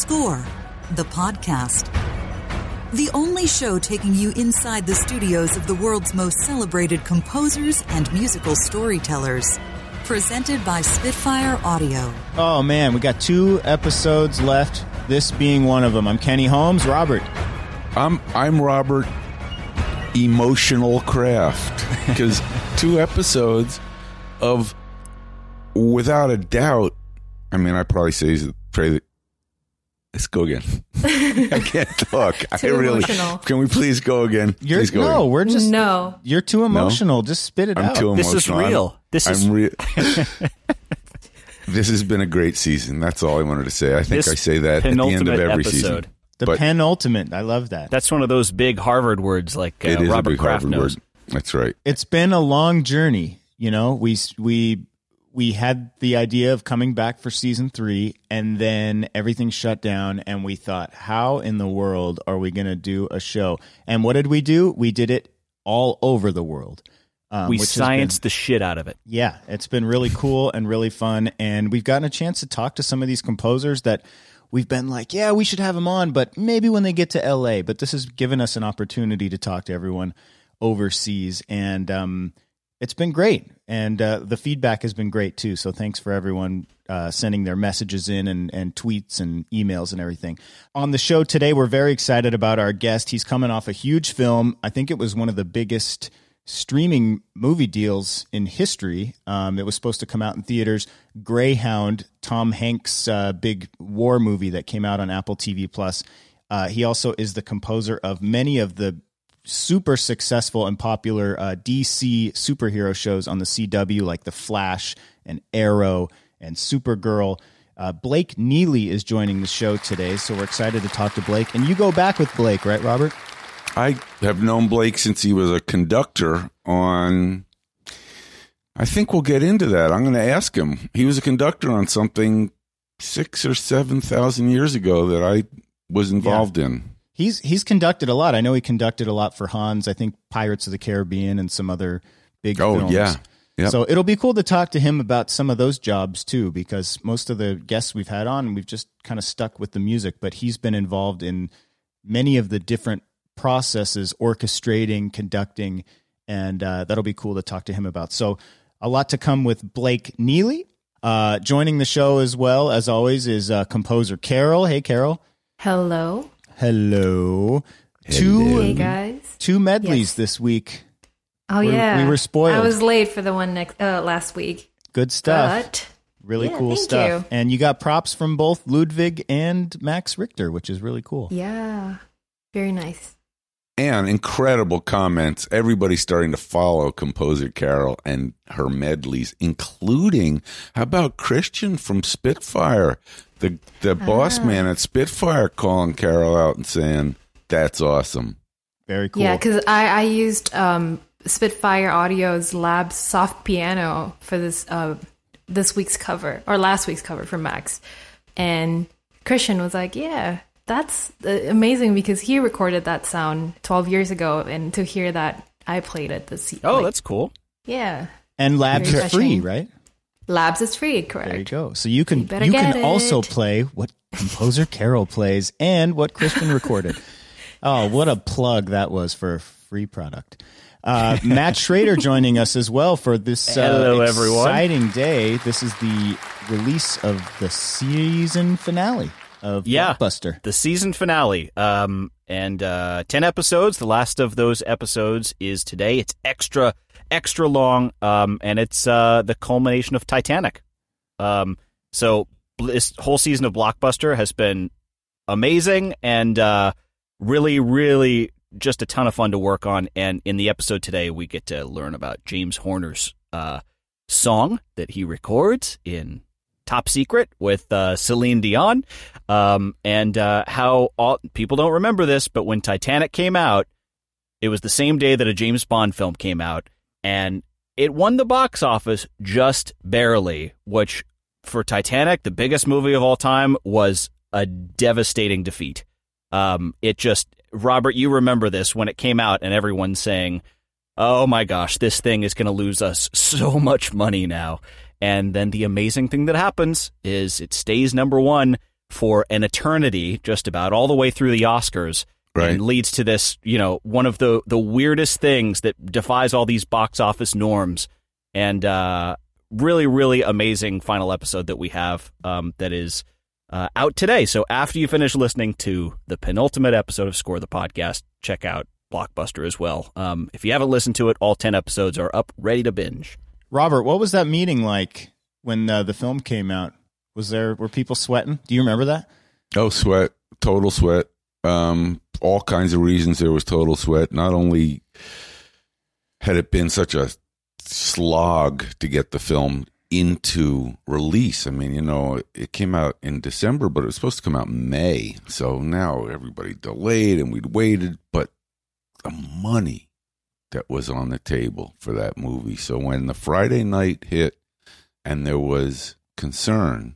Score, the podcast. The only show taking you inside the studios of the world's most celebrated composers and musical storytellers. Presented by Spitfire Audio. Oh man, we got 2 episodes left, this being one of them. I'm Kenny Holmes. Robert. I'm Robert Emotional Craft. Because 2 episodes of, without a doubt, I mean, I probably say, let's go again. I can't talk. Emotional. Can we please go again? Please go again. We're just no. You're too emotional. No? Just spit it out. I'm too emotional. This is real. This has been a great season. That's all I wanted to say. I think I say that at the end of every season. The penultimate. I love that. That's one of those big Harvard words, like it is Robert a big Kraft Harvard knows. word. That's right. It's been a long journey. You know, we had the idea of coming back for season 3, and then everything shut down, and we thought, how in the world are we going to do a show? And what did we do? We did it all over the world. We scienced the shit out of it. Yeah, it's been really cool and really fun, and we've gotten a chance to talk to some of these composers that we've been like, yeah, we should have them on, but maybe when they get to LA. But this has given us an opportunity to talk to everyone overseas, and it's been great. And the feedback has been great, too. So thanks for everyone sending their messages in and tweets and emails and everything. On the show today, we're very excited about our guest. He's coming off a huge film. I think it was one of the biggest streaming movie deals in history. It was supposed to come out in theaters. Greyhound, Tom Hanks' big war movie that came out on Apple TV+. He also is the composer of many of the super successful and popular DC superhero shows on the CW, like The Flash and Arrow and Supergirl. Blake Neely is joining the show today, so we're excited to talk to Blake. And you go back with Blake, right, Robert? I have known Blake since he was a conductor on, I think we'll get into that. I'm going to ask him. He was a conductor on something 6,000 or 7,000 years ago that I was involved in. He's conducted a lot. I know he conducted a lot for Hans, I think Pirates of the Caribbean and some other big films. Oh, yeah. Yep. So it'll be cool to talk to him about some of those jobs, too, because most of the guests we've had on, we've just kind of stuck with the music, but he's been involved in many of the different processes, orchestrating, conducting, and that'll be cool to talk to him about. So a lot to come with Blake Neely. Joining the show as well, as always, is composer Carol. Hey, Carol. Hello. Hello. Hey, guys. 2 medleys this week. Oh, yeah. We were spoiled. I was late for the one last week. Good stuff. But, really cool thank stuff. you. And you got props from both Ludwig and Max Richter, which is really cool. Yeah. Very nice. And incredible comments. Everybody's starting to follow composer Carol and her medleys, including, how about Christian from Spitfire? The boss man at Spitfire calling Carol out and saying, that's awesome. Very cool. Yeah, because I used Spitfire Audio's Labs soft piano for this week's cover, or last week's cover for Max. And Christian was like, yeah, that's amazing, because he recorded that sound 12 years ago, and to hear that, I played it this year. Oh, that's cool. Yeah. And Labs is free, right? Labs is free, correct. There you go. So you can also play what composer Carol plays and what Christian recorded. Oh, what a plug that was for a free product. Matt Schrader joining us as well for this exciting day. This is the release of the season finale of Blockbuster. The season finale. And 10 episodes. The last of those episodes is today. It's extra long, and it's the culmination of Titanic. So this whole season of Blockbuster has been amazing and really, really just a ton of fun to work on. And in the episode today, we get to learn about James Horner's song that he records in Top Secret with Celine Dion, and how people don't remember this, but when Titanic came out, it was the same day that a James Bond film came out, and it won the box office just barely, which for Titanic, the biggest movie of all time, was a devastating defeat. Robert, you remember this when it came out and everyone's saying, oh my gosh, this thing is going to lose us so much money now. And then the amazing thing that happens is it stays number 1 for an eternity, just about all the way through the Oscars. Right. And leads to this, one of the weirdest things that defies all these box office norms. And really, really amazing final episode that we have that is out today. So after you finish listening to the penultimate episode of Score the Podcast, check out Blockbuster as well. If you haven't listened to it, all 10 episodes are up, ready to binge. Robert, what was that meeting like when the film came out? Were people sweating? Do you remember that? Oh, sweat, total sweat. All kinds of reasons there was total sweat. Not only had it been such a slog to get the film into release. I mean, it came out in December, but it was supposed to come out in May. So now everybody delayed and we'd waited, but the money that was on the table for that movie. So when the Friday night hit and there was concern,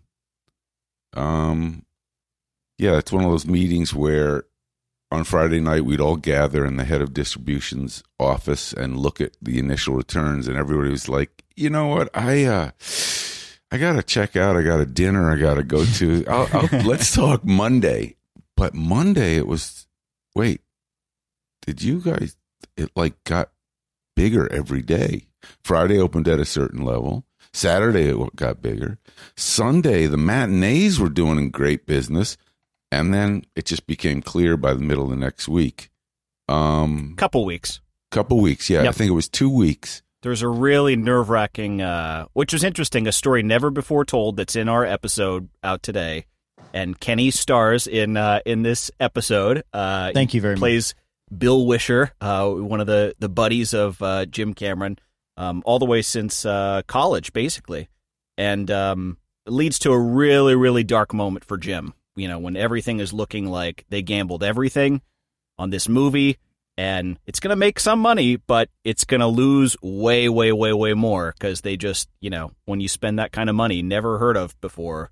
it's one of those meetings where on Friday night we'd all gather in the head of distribution's office and look at the initial returns, and everybody was like, you know what, I gotta check out, I got a dinner I gotta go to. Let's talk Monday. But Monday it was, wait, did you guys, it like got bigger every day. Friday opened at a certain level. Saturday it got bigger. Sunday the matinees were doing great business. And then it just became clear by the middle of the next week. Couple weeks, yeah. Yep. I think it was 2 weeks. There's a really nerve-wracking, which was interesting, a story never before told that's in our episode out today. And Kenny stars in this episode. Thank you very much. Plays Bill Wisher, one of the buddies of Jim Cameron, all the way since college, basically. And it leads to a really, really dark moment for Jim. When everything is looking like they gambled everything on this movie and it's going to make some money, but it's going to lose way, way, way, way more because they just, when you spend that kind of money, never heard of before,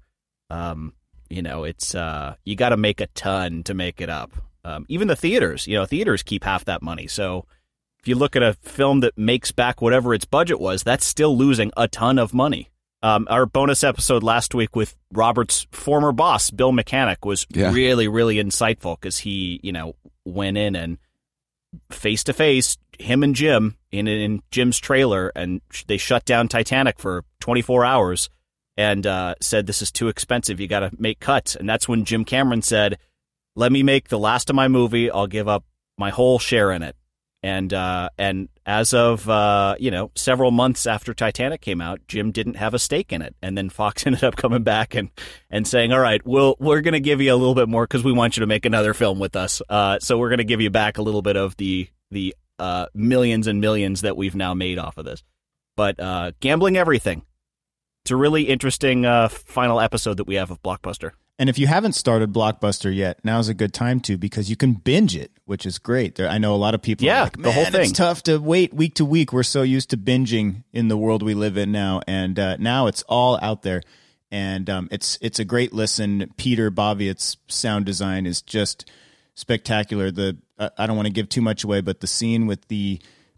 it's, you got to make a ton to make it up. Even the theaters, theaters keep half that money. So if you look at a film that makes back whatever its budget was, that's still losing a ton of money. Our bonus episode last week with Robert's former boss, Bill Mechanic, was really, really insightful because he, went in and face-to-face, him and Jim, in Jim's trailer, and they shut down Titanic for 24 hours and said, this is too expensive, you got to make cuts. And that's when Jim Cameron said, let me make the last of my movie, I'll give up my whole share in it. And as of, several months after Titanic came out, Jim didn't have a stake in it. And then Fox ended up coming back and saying, all right, we're going to give you a little bit more because we want you to make another film with us. So we're going to give you back a little bit of the millions and millions that we've now made off of this. But gambling everything. It's a really interesting final episode that we have of Blockbuster. And if you haven't started Blockbuster yet, now's a good time to, because you can binge it, which is great. I know a lot of people are like, man, the whole thing. It's tough to wait week to week. We're so used to binging in the world we live in now. And now it's all out there. And it's a great listen. Peter Boviet's sound design is just spectacular. I don't want to give too much away, but the scene with the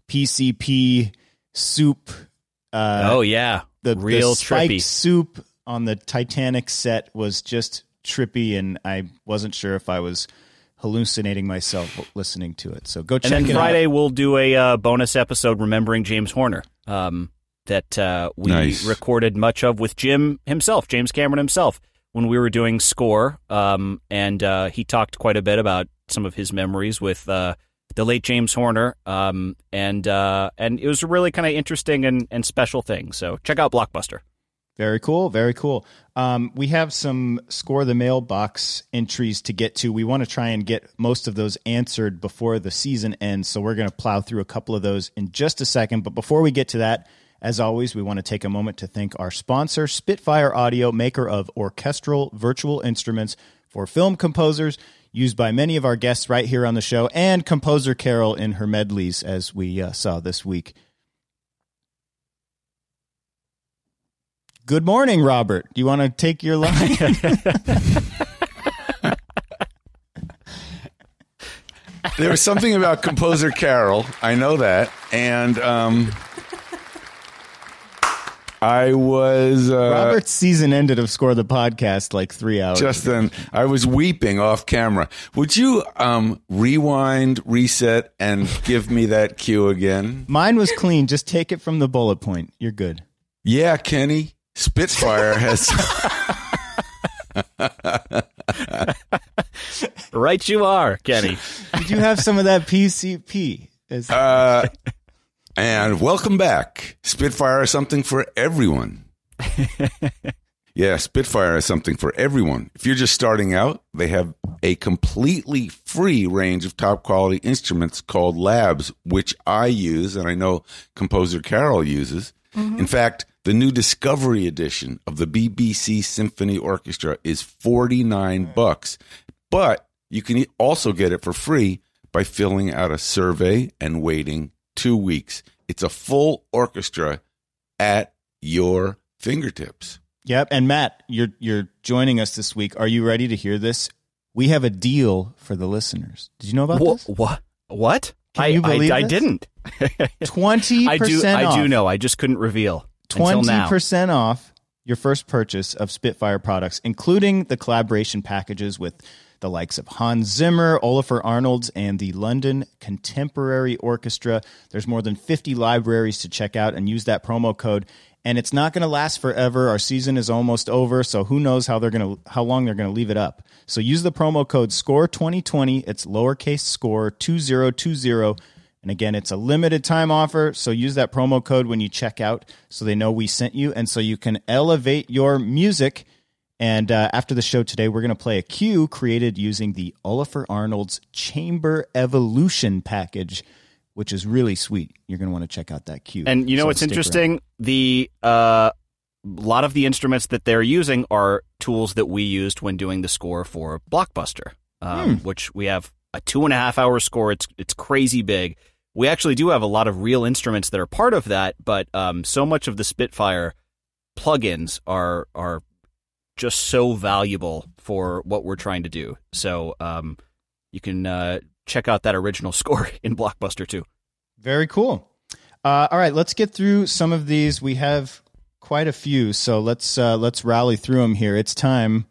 PCP soup. The real spiked trippy soup on the Titanic set was just trippy, and I wasn't sure if I was hallucinating myself listening to it. So go check it out. And then Friday we'll do a bonus episode remembering James Horner that we recorded much of with Jim himself, James Cameron himself, when we were doing Score. And he talked quite a bit about some of his memories with the late James Horner. And it was a really kind of interesting and special thing. So check out Blockbuster. Very cool. Very cool. We have some Score the Mailbox entries to get to. We want to try and get most of those answered before the season ends, so we're going to plow through a couple of those in just a second. But before we get to that, as always, we want to take a moment to thank our sponsor, Spitfire Audio, maker of orchestral virtual instruments for film composers, used by many of our guests right here on the show, and composer Carol in her medleys, as we saw this week. Good morning, Robert. Do you want to take your line? There was something about composer Carol. I know that. And I was Robert's season ended of Score the Podcast like 3 hours. just then. I was weeping off camera. Would you rewind, reset, and give me that cue again? Mine was clean. Just take it from the bullet point. You're good. Yeah, Kenny. Spitfire has. Right, you are, Kenny. Did you have some of that PCP? And welcome back. Spitfire is something for everyone. Yeah, Spitfire is something for everyone. If you're just starting out, they have a completely free range of top quality instruments called Labs, which I use, and I know composer Carol uses. Mm-hmm. In fact, the new Discovery edition of the BBC Symphony Orchestra is $49, but you can also get it for free by filling out a survey and waiting 2 weeks. It's a full orchestra at your fingertips. Yep. And Matt, you're joining us this week. Are you ready to hear this? We have a deal for the listeners. Did you know about this? What? Can you believe I this? didn't. 20% off. I do know. I just couldn't reveal. 20% off your first purchase of Spitfire products, including the collaboration packages with the likes of Hans Zimmer, Olafur Arnolds, and the London Contemporary Orchestra. There's more than 50 libraries to check out, and use that promo code. And it's not going to last forever. Our season is almost over, so who knows how long they're going to leave it up. So use the promo code SCORE2020. It's lowercase score 2020. And again, it's a limited time offer, so use that promo code when you check out so they know we sent you, and so you can elevate your music. And after the show today, we're going to play a cue created using the Olafur Arnolds Chamber Evolution package, which is really sweet. You're going to want to check out that cue. And you know what's interesting? The a lot of the instruments that they're using are tools that we used when doing the score for Blockbuster, which we have a 2.5 hour score. It's crazy big. We actually do have a lot of real instruments that are part of that, but so much of the Spitfire plugins are just so valuable for what we're trying to do. So you can check out that original score in Blockbuster too. Very cool. All right, let's get through some of these. We have quite a few, so let's rally through them here. It's time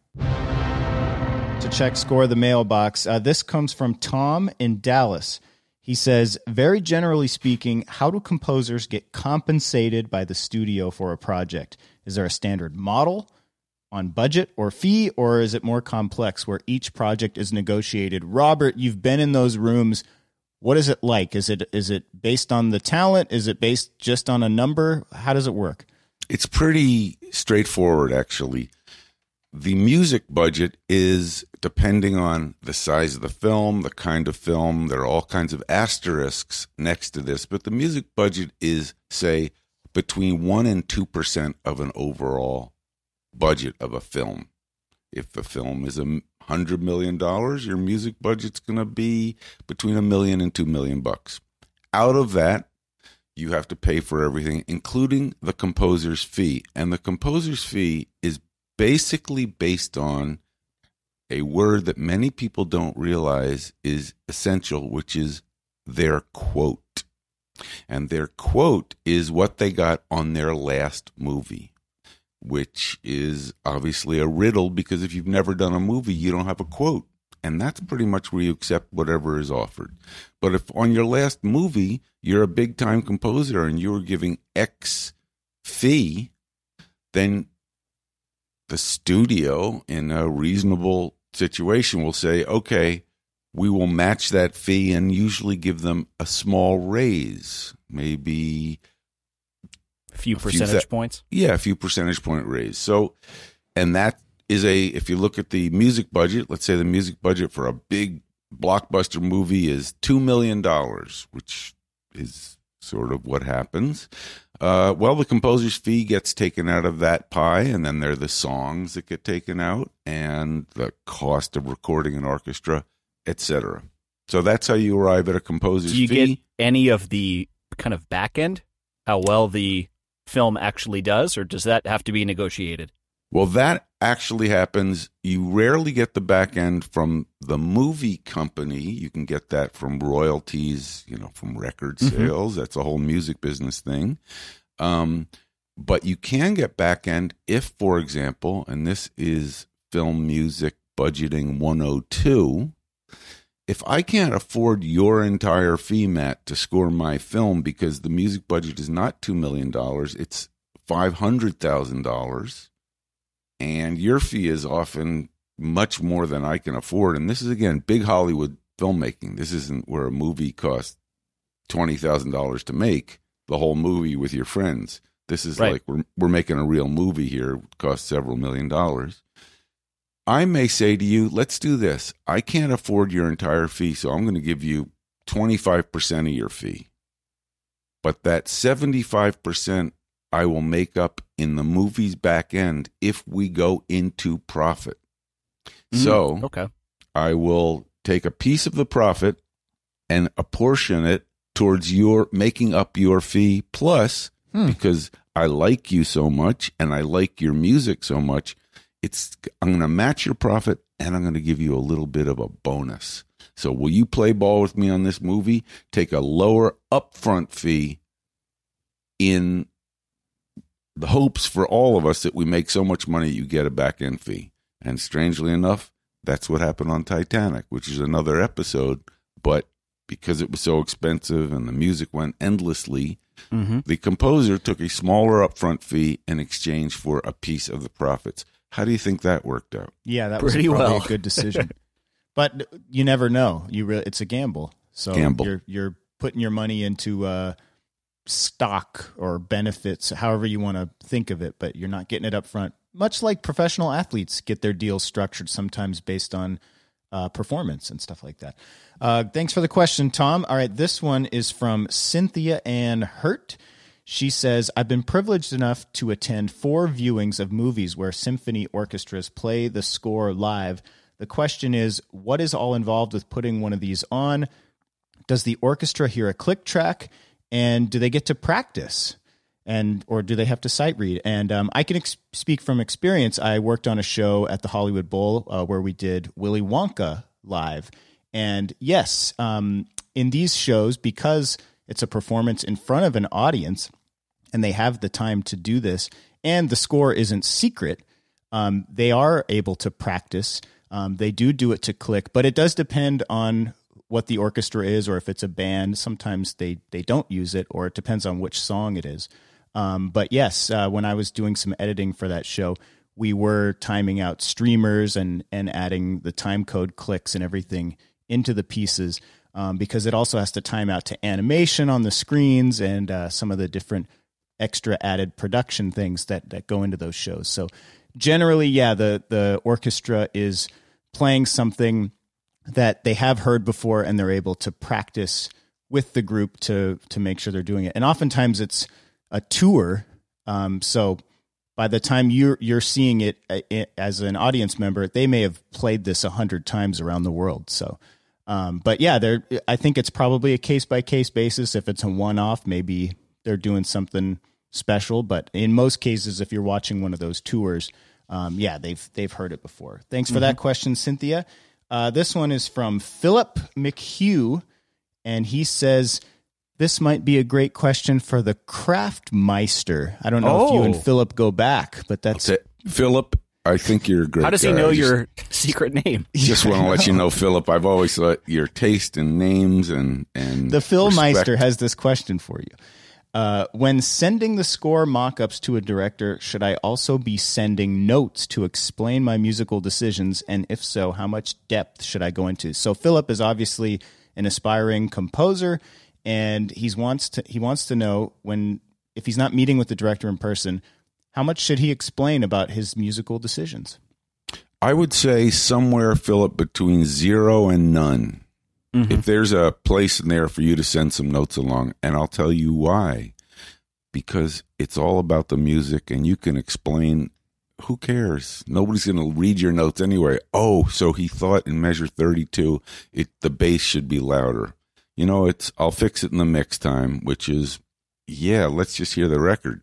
to check Score the Mailbox. This comes from Tom in Dallas. He says, very generally speaking, how do composers get compensated by the studio for a project? Is there a standard model on budget or fee, or is it more complex where each project is negotiated? Robert, you've been in those rooms. What is it like? Is it based on the talent? Is it based just on a number? How does it work? It's pretty straightforward, actually. The music budget is depending on the size of the film, the kind of film. There are all kinds of asterisks next to this, but the music budget is, say, between 1 and 2% of an overall budget of a film. If the film is $100 million, your music budget's going to be between $1 million and $2 million. Out of that, you have to pay for everything, including the composer's fee. And the composer's fee is basically based on a word that many people don't realize is essential, which is their quote. And their quote is what they got on their last movie, which is obviously a riddle, because if you've never done a movie, you don't have a quote. And that's pretty much where you accept whatever is offered. But if on your last movie, you're a big-time composer and you were giving X fee, then the studio, in a reasonable situation, will say, okay, we will match that fee, and usually give them a small raise, maybe a few percentage points. Yeah, a few percentage point raise. So, and that is if you look at the music budget, let's say the music budget for a big blockbuster movie is $2 million, which is sort of what happens. Well, the composer's fee gets taken out of that pie, and then there are the songs that get taken out, and the cost of recording an orchestra, etc. So that's how you arrive at a composer's fee. Do you get any of the kind of back end, how well the film actually does, or does that have to be negotiated? Well, that actually happens. You rarely get the back end from the movie company. You can get that from royalties, from record sales. That's a whole music business thing. But you can get back end if, for example, and this is Film Music Budgeting 102, if I can't afford your entire fee, Matt, to score my film because the music budget is not $2 million, it's $500,000, and your fee is often much more than I can afford. And this is, again, big Hollywood filmmaking. This isn't where a movie costs $20,000 to make the whole movie with your friends. This is right. like we're making a real movie here. It costs several $1 million. I may say to you, let's do this. I can't afford your entire fee, so I'm going to give you 25% of your fee. But that 75% I will make up in the movie's back end if we go into profit. So okay. I will take a piece of the profit and apportion it towards your making up your fee, plus because I like you so much and I like your music so much, I'm going to match your profit and I'm going to give you a little bit of a bonus. So will you play ball with me on this movie? Take a lower upfront fee in the hopes for all of us that we make so much money you get a back end fee. And strangely enough, that's what happened on Titanic, which is another episode. But because it was so expensive and the music went endlessly, the composer took a smaller upfront fee in exchange for a piece of the profits. How do you think that worked out? Yeah, that Pretty was probably well. a good decision. But you never know. It's a gamble. So Gamble. You're putting your money into stock or benefits, however you want to think of it, but you're not getting it up front. Much like professional athletes get their deals structured sometimes based on performance and stuff like that. Thanks for the question, Tom. All right, this one is from Cynthia Ann Hurt. She says, I've been privileged enough to attend 4 viewings of movies where symphony orchestras play the score live. The question is, what is all involved with putting one of these on? Does the orchestra hear a click track? And do they get to practice? Or do they have to sight read? And I can speak from experience. I worked on a show at the Hollywood Bowl where we did Willy Wonka live. And yes, in these shows, because it's a performance in front of an audience and they have the time to do this, and the score isn't secret, they are able to practice. They do it to click, but it does depend on what the orchestra is, or if it's a band. Sometimes they don't use it, or it depends on which song it is. But yes, when I was doing some editing for that show, we were timing out streamers and adding the time code clicks and everything into the pieces, because it also has to time out to animation on the screens and some of the different extra added production things that go into those shows. So generally, yeah, the orchestra is playing something that they have heard before, and they're able to practice with the group to make sure they're doing it. And oftentimes it's a tour. So by the time you're seeing it as an audience member, they may have played this 100 times around the world. So, but yeah, I think it's probably a case by case basis. If it's a one-off, maybe they're doing something special. But in most cases, if you're watching one of those tours, yeah, they've heard it before. Thanks for that question, Cynthia. This one is from Philip McHugh, and he says, this might be a great question for the Craftmeister. I don't know if you and Philip go back, but that's Philip. I think you're a great guy. How does he know your secret name? Just want to let you know, Philip, I've always thought your taste in names and the Philmeister has this question for you. When sending the score mock-ups to a director, should I also be sending notes to explain my musical decisions? And if so, how much depth should I go into? So Philip is obviously an aspiring composer, and he wants to know, if he's not meeting with the director in person, how much should he explain about his musical decisions? I would say somewhere, Philip, between 0 and none. If there's a place in there for you to send some notes along, and I'll tell you why. Because it's all about the music, and you can explain, who cares? Nobody's going to read your notes anyway. Oh, so he thought in measure 32, the bass should be louder. You know, I'll fix it in the mix time, which is, yeah, let's just hear the record.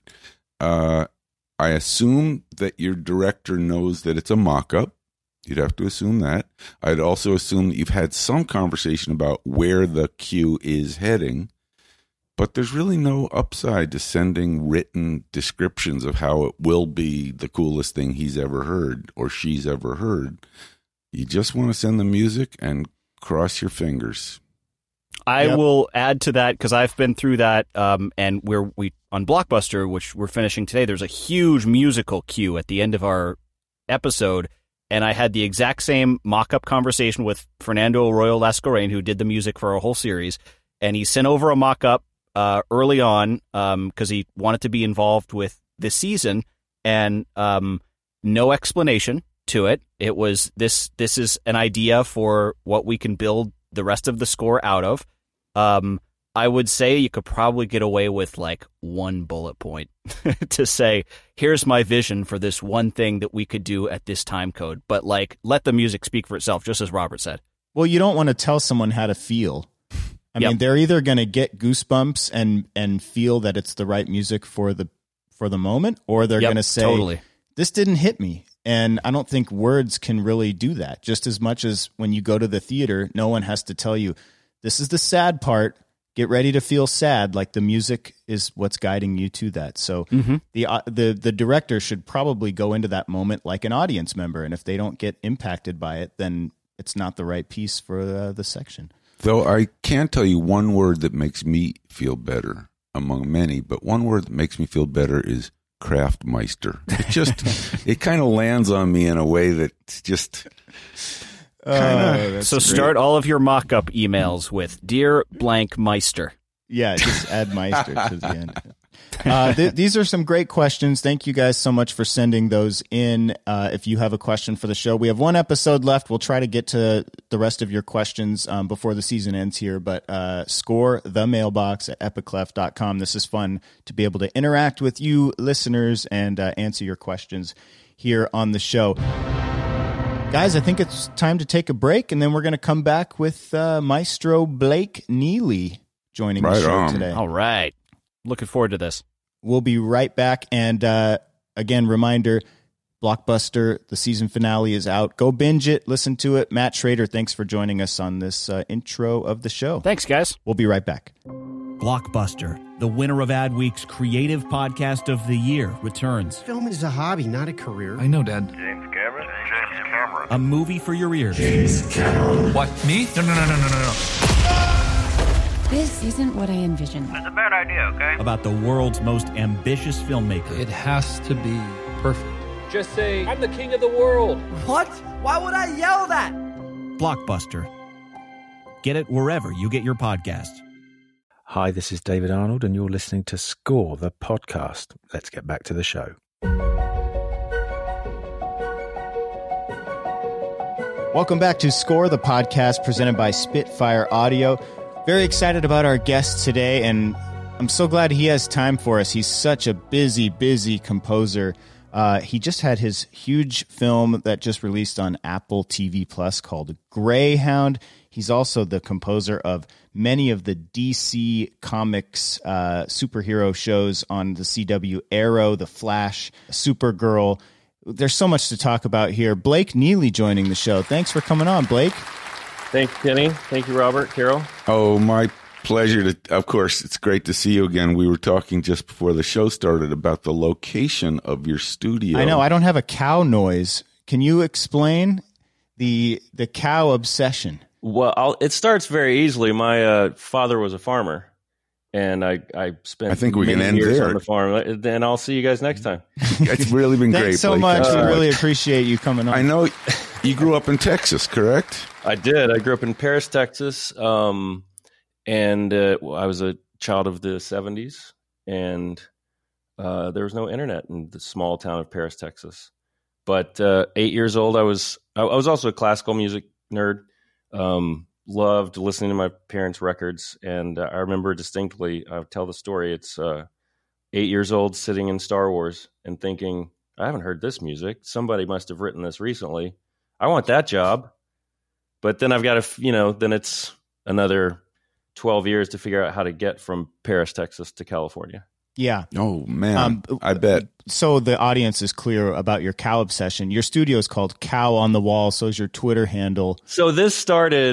I assume that your director knows that it's a mock-up. You'd have to assume that. I'd also assume that you've had some conversation about where the cue is heading. but there's really no upside to sending written descriptions of how it will be the coolest thing he's ever heard or she's ever heard. You just want to send the music and cross your fingers. I will add to that because I've been through that, and we on Blockbuster, which we're finishing today, there's a huge musical cue at the end of our episode, and I had the exact same mock-up conversation with Fernando Arroyo Lascorain, who did the music for our whole series, and he sent over a mock-up early on because he wanted to be involved with this season, and no explanation to it. It was this is an idea for what we can build the rest of the score out of. I would say you could probably get away with like one bullet point to say, here's my vision for this one thing that we could do at this time code. But like, let the music speak for itself, just as Robert said. Well, you don't want to tell someone how to feel. I mean, they're either going to get goosebumps and feel that it's the right music for the moment, or they're going to say, this didn't hit me. And I don't think words can really do that. Just as much as when you go to the theater, no one has to tell you, this is the sad part. Get ready to feel sad. Like the music is what's guiding you to that. So the director should probably go into that moment like an audience member. And if they don't get impacted by it, then it's not the right piece for the section. Though I can't tell you one word that makes me feel better among many, but one word that makes me feel better is Craftmeister. It just, it kind of lands on me in a way that's just... So start all of your mock-up emails with Dear Blank Meister. Yeah, just add Meister to the end. These are some great questions. Thank you guys so much for sending those in. If you have a question for the show, we have one episode left. We'll try to get to the rest of your questions before the season ends here, but score the mailbox at epiclef.com. This is fun to be able to interact with you listeners and answer your questions here on the show. Guys, I think it's time to take a break, and then we're going to come back with Maestro Blake Neely joining the show today. All right. Looking forward to this. We'll be right back. And again, reminder, Blockbuster, the season finale is out. Go binge it. Listen to it. Matt Schrader, thanks for joining us on this intro of the show. Thanks, guys. We'll be right back. Blockbuster, the winner of Adweek's Creative Podcast of the Year, returns. Film is a hobby, not a career. I know, Dad. James Cameron? A movie for your ears. James Cameron. What, me? No. This isn't what I envisioned. It's a bad idea, okay? About the world's most ambitious filmmaker. It has to be perfect. Just say, I'm the king of the world. What? Why would I yell that? Blockbuster. Get it wherever you get your podcasts. Hi, this is David Arnold, and you're listening to Score, the podcast. Let's get back to the show. Welcome back to Score, the podcast presented by Spitfire Audio. Very excited about our guest today, and I'm so glad he has time for us. He's such a busy composer. He just had his huge film that just released on Apple TV Plus called Greyhound. He's also the composer of many of the DC Comics superhero shows on the CW: Arrow, The Flash, Supergirl. There's so much to talk about here. Blake Neely joining the show. Thanks for coming on, Blake. Thank you, Kenny. Thank you, Robert, Carol. Oh, my pleasure. Of course, it's great to see you again. We were talking just before the show started about the location of your studio. I know. I don't have a cow noise. Can you explain the cow obsession? Well, it starts very easily. My father was a farmer, and I spent I think we can end years there on the farm. Then I'll see you guys next time. It's really been great. Thanks so Blake. much. We really appreciate you coming on. I know you grew up in Texas, correct? I did. I grew up in Paris, Texas, and I was a child of the 70s, and there was no internet in the small town of Paris, Texas. But 8 years old, I was also a classical music nerd. Loved listening to my parents' records, and I remember distinctly, I'll tell the story, it's 8 years old sitting in Star Wars and thinking, I haven't heard this music. Somebody must have written this recently. I want that job. But then I've got to, then it's another 12 years to figure out how to get from Paris, Texas to California. Yeah. Oh, man. I bet. So the audience is clear about your cow obsession. Your studio is called Cow on the Wall. So is your Twitter handle. So this started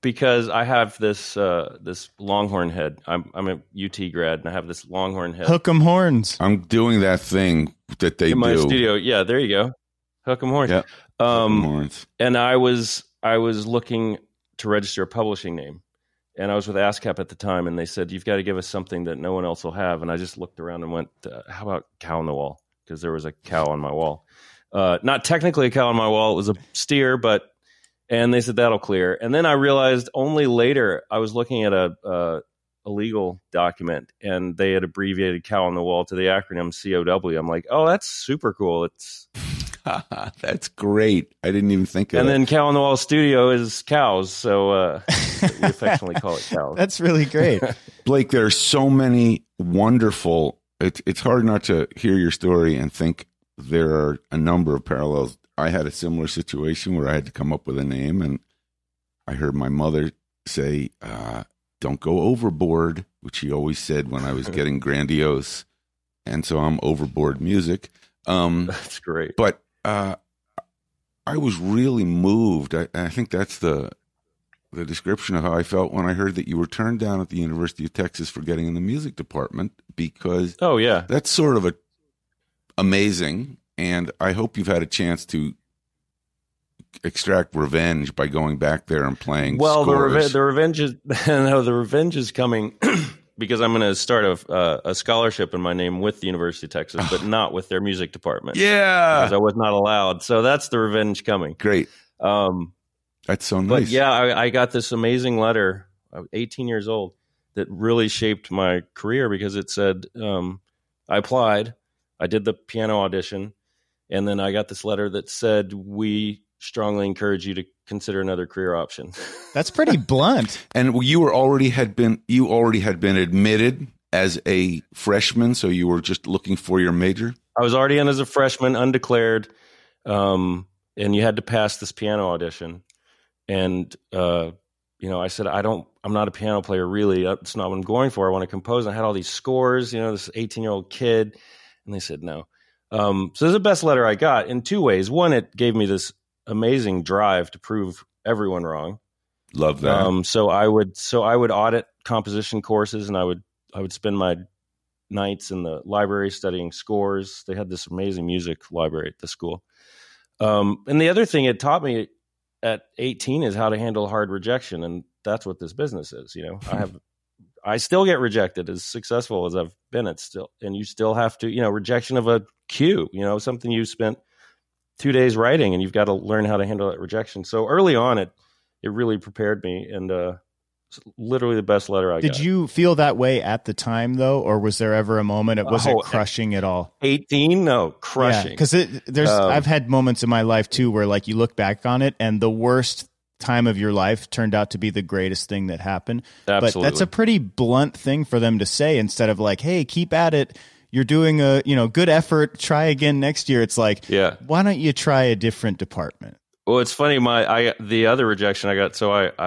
because I have this this Longhorn head. I'm a UT grad, and I have this Longhorn head. Hook 'em horns. I'm doing that thing that they in my do. studio. Yeah, there you go. Hook 'em horns. Yeah. Hook 'em horns. And I was looking to register a publishing name, and I was with ASCAP at the time, and they said, "You've got to give us something that no one else will have." And I just looked around and went, "How about cow on the wall?" Because there was a cow on my wall. Not technically a cow on my wall; it was a steer, but. And they said that'll clear. And then I realized only later I was looking at a legal document, and they had abbreviated "cow on the wall" to the acronym COW. I'm like, oh, that's super cool. It's that's great. I didn't even think of it. And then "Cow on the Wall Studio" is cows, so we affectionately call it cows. That's really great. Blake, there are so many wonderful. It's hard not to hear your story and think there are a number of parallels. I had a similar situation where I had to come up with a name, and I heard my mother say, "Don't go overboard," which she always said when I was getting grandiose. And so I'm Overboard Music. That's great. But I was really moved. I think that's the description of how I felt when I heard that you were turned down at the University of Texas for getting in the music department, because that's sort of amazing. And I hope you've had a chance to extract revenge by going back there and playing. Well, scores. the revenge is the revenge is coming because I'm going to start a scholarship in my name with the University of Texas, but not with their music department. Yeah, because I was not allowed. So that's the revenge coming. Great. That's so nice. But yeah, I got this amazing letter. I was 18 years old that really shaped my career because it said I applied, I did the piano audition. And then I got this letter that said, "We strongly encourage you to consider another career option." That's pretty blunt. And you already had been admitted as a freshman, so you were just looking for your major? I was already in as a freshman, undeclared, and you had to pass this piano audition. And I said, I'm not a piano player, really. It's not what I'm going for. I want to compose. And I had all these scores, this 18-year-old kid, and they said no. So this is the best letter I got in two ways. One, it gave me this amazing drive to prove everyone wrong. Love that. So I would audit composition courses, and I would spend my nights in the library studying scores. They had this amazing music library at the school. And the other thing it taught me at 18 is how to handle hard rejection, and that's what this business is. I still get rejected, as successful as I've been at still. And you still have to, rejection of a cue, something you spent 2 days writing, and you've got to learn how to handle that rejection. So early on, it really prepared me, and it's literally the best letter I got. Did you feel that way at the time, though? Or was there ever a moment, was it crushing at all? 18? No, crushing. Because I've had moments in my life, too, where like you look back on it, and the worst time of your life turned out to be the greatest thing that happened. Absolutely. But that's a pretty blunt thing for them to say, instead of like, "Hey, keep at it. You're doing a good effort. Try again next year." It's like, why don't you try a different department? Well, it's funny. The other rejection I got. So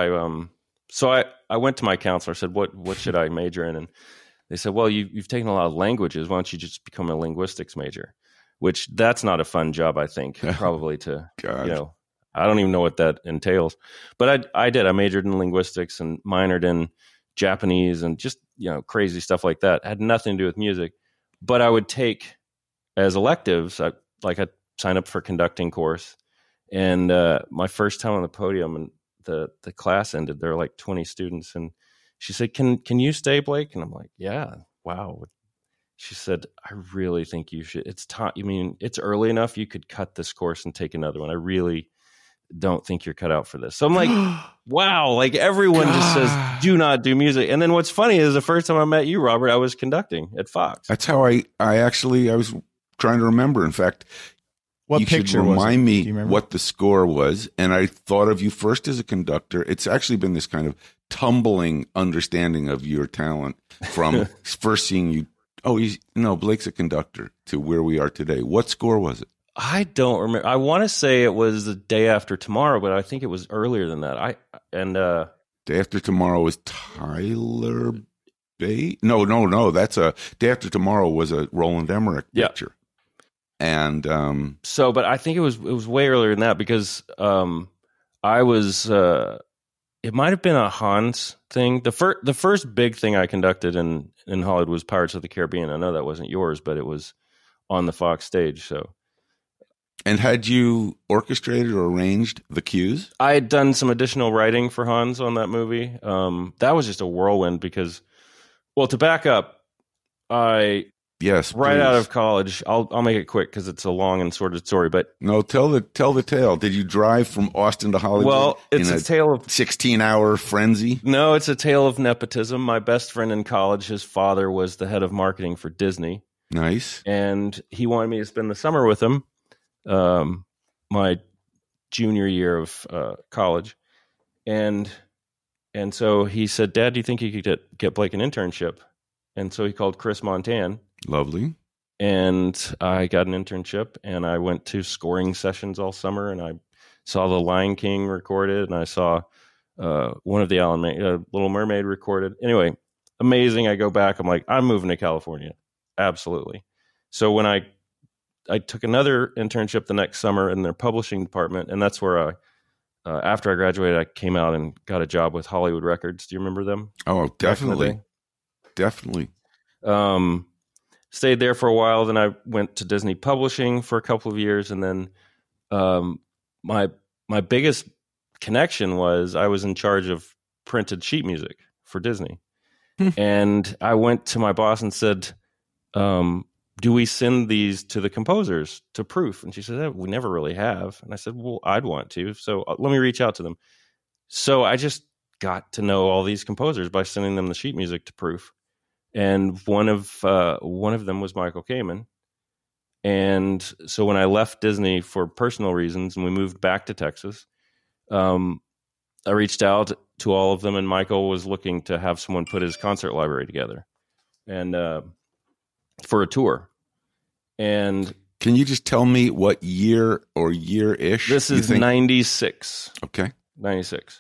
I went to my counselor. I said, "What should I major in?" And they said, "Well, you've taken a lot of languages. Why don't you just become a linguistics major?" Which that's not a fun job, I think. Probably to I don't even know what that entails. But I did. I majored in linguistics and minored in Japanese and just, crazy stuff like that. It had nothing to do with music. But I would take as electives, I'd sign up for conducting course. And my first time on the podium, and the class ended, there were like 20 students. And she said, can you stay, Blake? And I'm like, yeah, wow. She said, "I really think you should. It's time. It's early enough. You could cut this course and take another one. I really don't think you're cut out for this." So I'm like, wow, like everyone just says, do not do music. And then what's funny is the first time I met you, Robert, I was conducting at Fox. That's how I was trying to remember. In fact, what you picture should remind me what what the score was. And I thought of you first as a conductor. It's actually been this kind of tumbling understanding of your talent from first seeing you. Oh, Blake's a conductor, to where we are today. What score was it? I don't remember. I want to say it was The Day After Tomorrow, but I think it was earlier than that. Day After Tomorrow was Tyler Bate. No. That's Day After Tomorrow was a Roland Emmerich picture. And but I think it was way earlier than that, because I was it might have been a Hans thing. The first big thing I conducted in Hollywood was Pirates of the Caribbean. I know that wasn't yours, but it was on the Fox stage. So, and had you orchestrated or arranged the cues? I had done some additional writing for Hans on that movie. That was just a whirlwind because, well, to back up, right out of college. I'll make it quick because it's a long and sordid story. But no, tell the tale. Did you drive from Austin to Hollywood? Well, it's a tale of 16-hour frenzy. No, it's a tale of nepotism. My best friend in college, his father was the head of marketing for Disney. Nice. And he wanted me to spend the summer with him, my junior year of college, and so he said, "Dad, do you think you could get Blake an internship?" And so he called Chris Montan. Lovely. And I got an internship, and I went to scoring sessions all summer, and I saw The Lion King recorded, and I saw one of the Little Mermaid recorded. Anyway, amazing. I go back. I'm like, I'm moving to California. Absolutely. So when I took another internship the next summer in their publishing department, and that's where after I graduated, I came out and got a job with Hollywood Records. Do you remember them? Oh, definitely. Definitely. Stayed there for a while. Then I went to Disney Publishing for a couple of years. And then my biggest connection was I was in charge of printed sheet music for Disney. And I went to my boss and said, do we send these to the composers to proof? And she said, we never really have. And I said, well, I'd want to. So let me reach out to them. So I just got to know all these composers by sending them the sheet music to proof. And one of them was Michael Kamen. And so when I left Disney for personal reasons and we moved back to Texas, I reached out to all of them, and Michael was looking to have someone put his concert library together and for a tour. And can you just tell me what year or year-ish? This is 96. Okay. 96.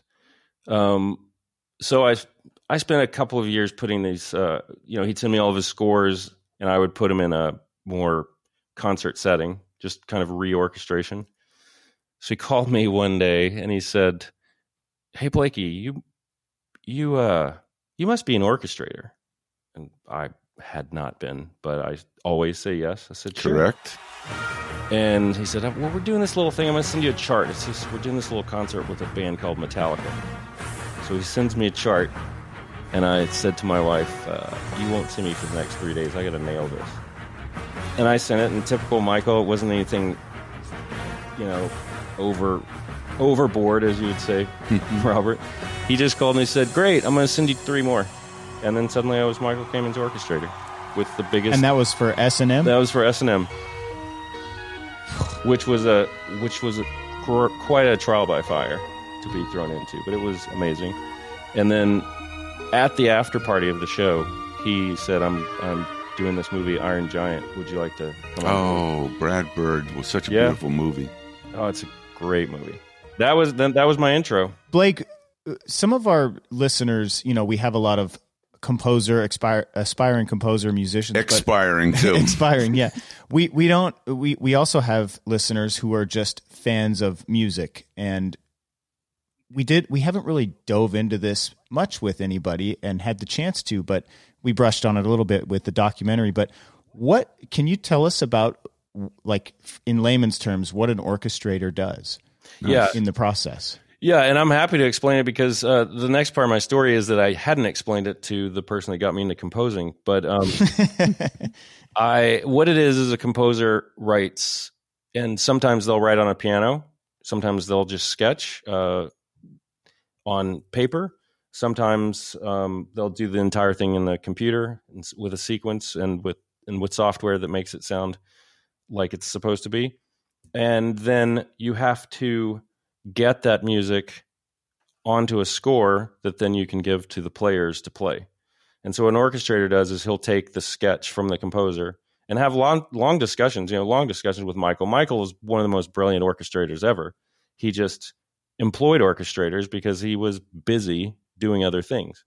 So I spent a couple of years putting these, he'd send me all of his scores, and I would put them in a more concert setting, just kind of reorchestration. So he called me one day and he said, "Hey, Blakey, you must be an orchestrator." And I had not been, but I always say yes. I said, "Sure." Correct. And he said, "Well, we're doing this little thing. I'm going to send you a chart. We're doing this little concert with a band called Metallica." So he sends me a chart. And I said to my wife, "You won't see me for the next 3 days. I got to nail this." And I sent it. And typical Michael, it wasn't anything, overboard, as you would say, Robert. He just called me and said, "Great, I'm going to send you 3 more." And then suddenly I was Michael Kamen's orchestrator with the biggest. And that was for S&M? That was for S&M, which was quite a trial by fire to be thrown into, but it was amazing. And then at the after party of the show, he said, I'm doing this movie, Iron Giant. Would you like to come on? Oh, Brad Bird was such a beautiful movie. Oh, it's a great movie. That was my intro. Blake, some of our listeners, we have a lot of aspiring composer musicians. Expiring too. Expiring, yeah. We also have listeners who are just fans of music, and we haven't really dove into this much with anybody and had the chance to, but we brushed on it a little bit with the documentary. But what can you tell us about, like, in layman's terms, what an orchestrator does in the process? Yeah, and I'm happy to explain it because the next part of my story is that I hadn't explained it to the person that got me into composing. But what it is a composer writes, and sometimes they'll write on a piano, sometimes they'll just sketch on paper. Sometimes they'll do the entire thing in the computer with a sequence and with software that makes it sound like it's supposed to be. And then you have to get that music onto a score that then you can give to the players to play. And so what an orchestrator does is he'll take the sketch from the composer and have long discussions, long discussions with Michael. Michael is one of the most brilliant orchestrators ever. He just employed orchestrators because he was busy doing other things.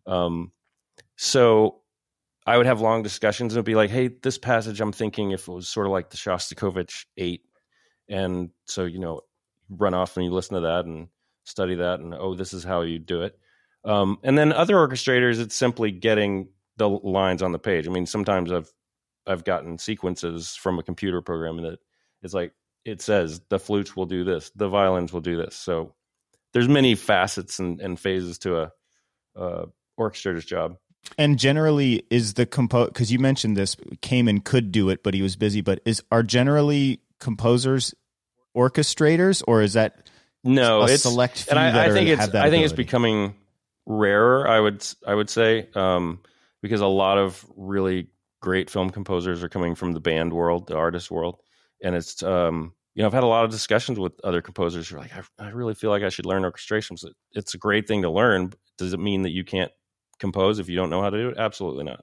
So I would have long discussions and it'd be like, "Hey, this passage, I'm thinking if it was sort of like the Shostakovich 8. And so, run off and you listen to that and study that, and this is how you do it. And then other orchestrators, it's simply getting the lines on the page. I mean, sometimes I've gotten sequences from a computer program that it's like it says the flutes will do this, the violins will do this. So there's many facets and phases to a orchestrator's job. And generally, is the because you mentioned this, Kamen could do it, but he was busy. But are generally composers orchestrators, or is that it's select few and I think have that ability? It's becoming rarer. I would say because a lot of really great film composers are coming from the band world, the artist world, and it's I've had a lot of discussions with other composers who are like, I really feel like I should learn orchestration. So it's a great thing to learn. Does it mean that you can't compose if you don't know how to do it? Absolutely not.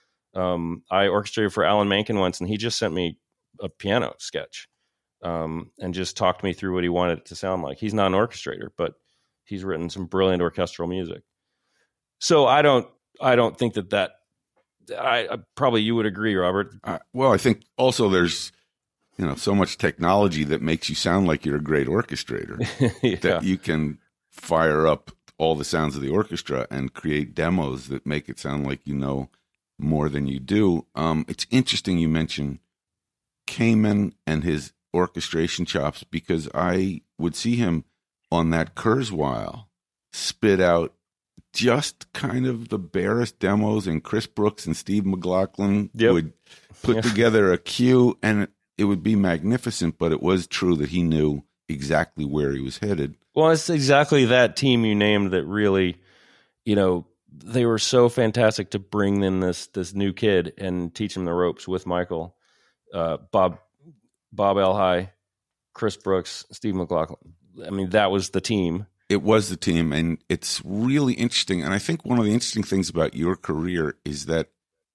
I orchestrated for Alan Menken once, and he just sent me a piano sketch and just talked me through what he wanted it to sound like. He's not an orchestrator, but he's written some brilliant orchestral music. So I don't think that I probably you would agree, Robert. Well, I think also there's so much technology that makes you sound like you're a great orchestrator that you can fire up all the sounds of the orchestra and create demos that make it sound like you know more than you do. It's interesting you mentioned Kamen and his orchestration chops, because I would see him on that Kurzweil spit out just kind of the barest demos, and Chris Brooks and Steve McLaughlin would put together a cue, and it would be magnificent, but it was true that he knew exactly where he was headed. Well, it's exactly that team you named that really, they were so fantastic to bring in this new kid and teach him the ropes with Michael, Bob Elhigh, Chris Brooks, Steve McLaughlin. I mean, that was the team. It was the team, and it's really interesting. And I think one of the interesting things about your career is that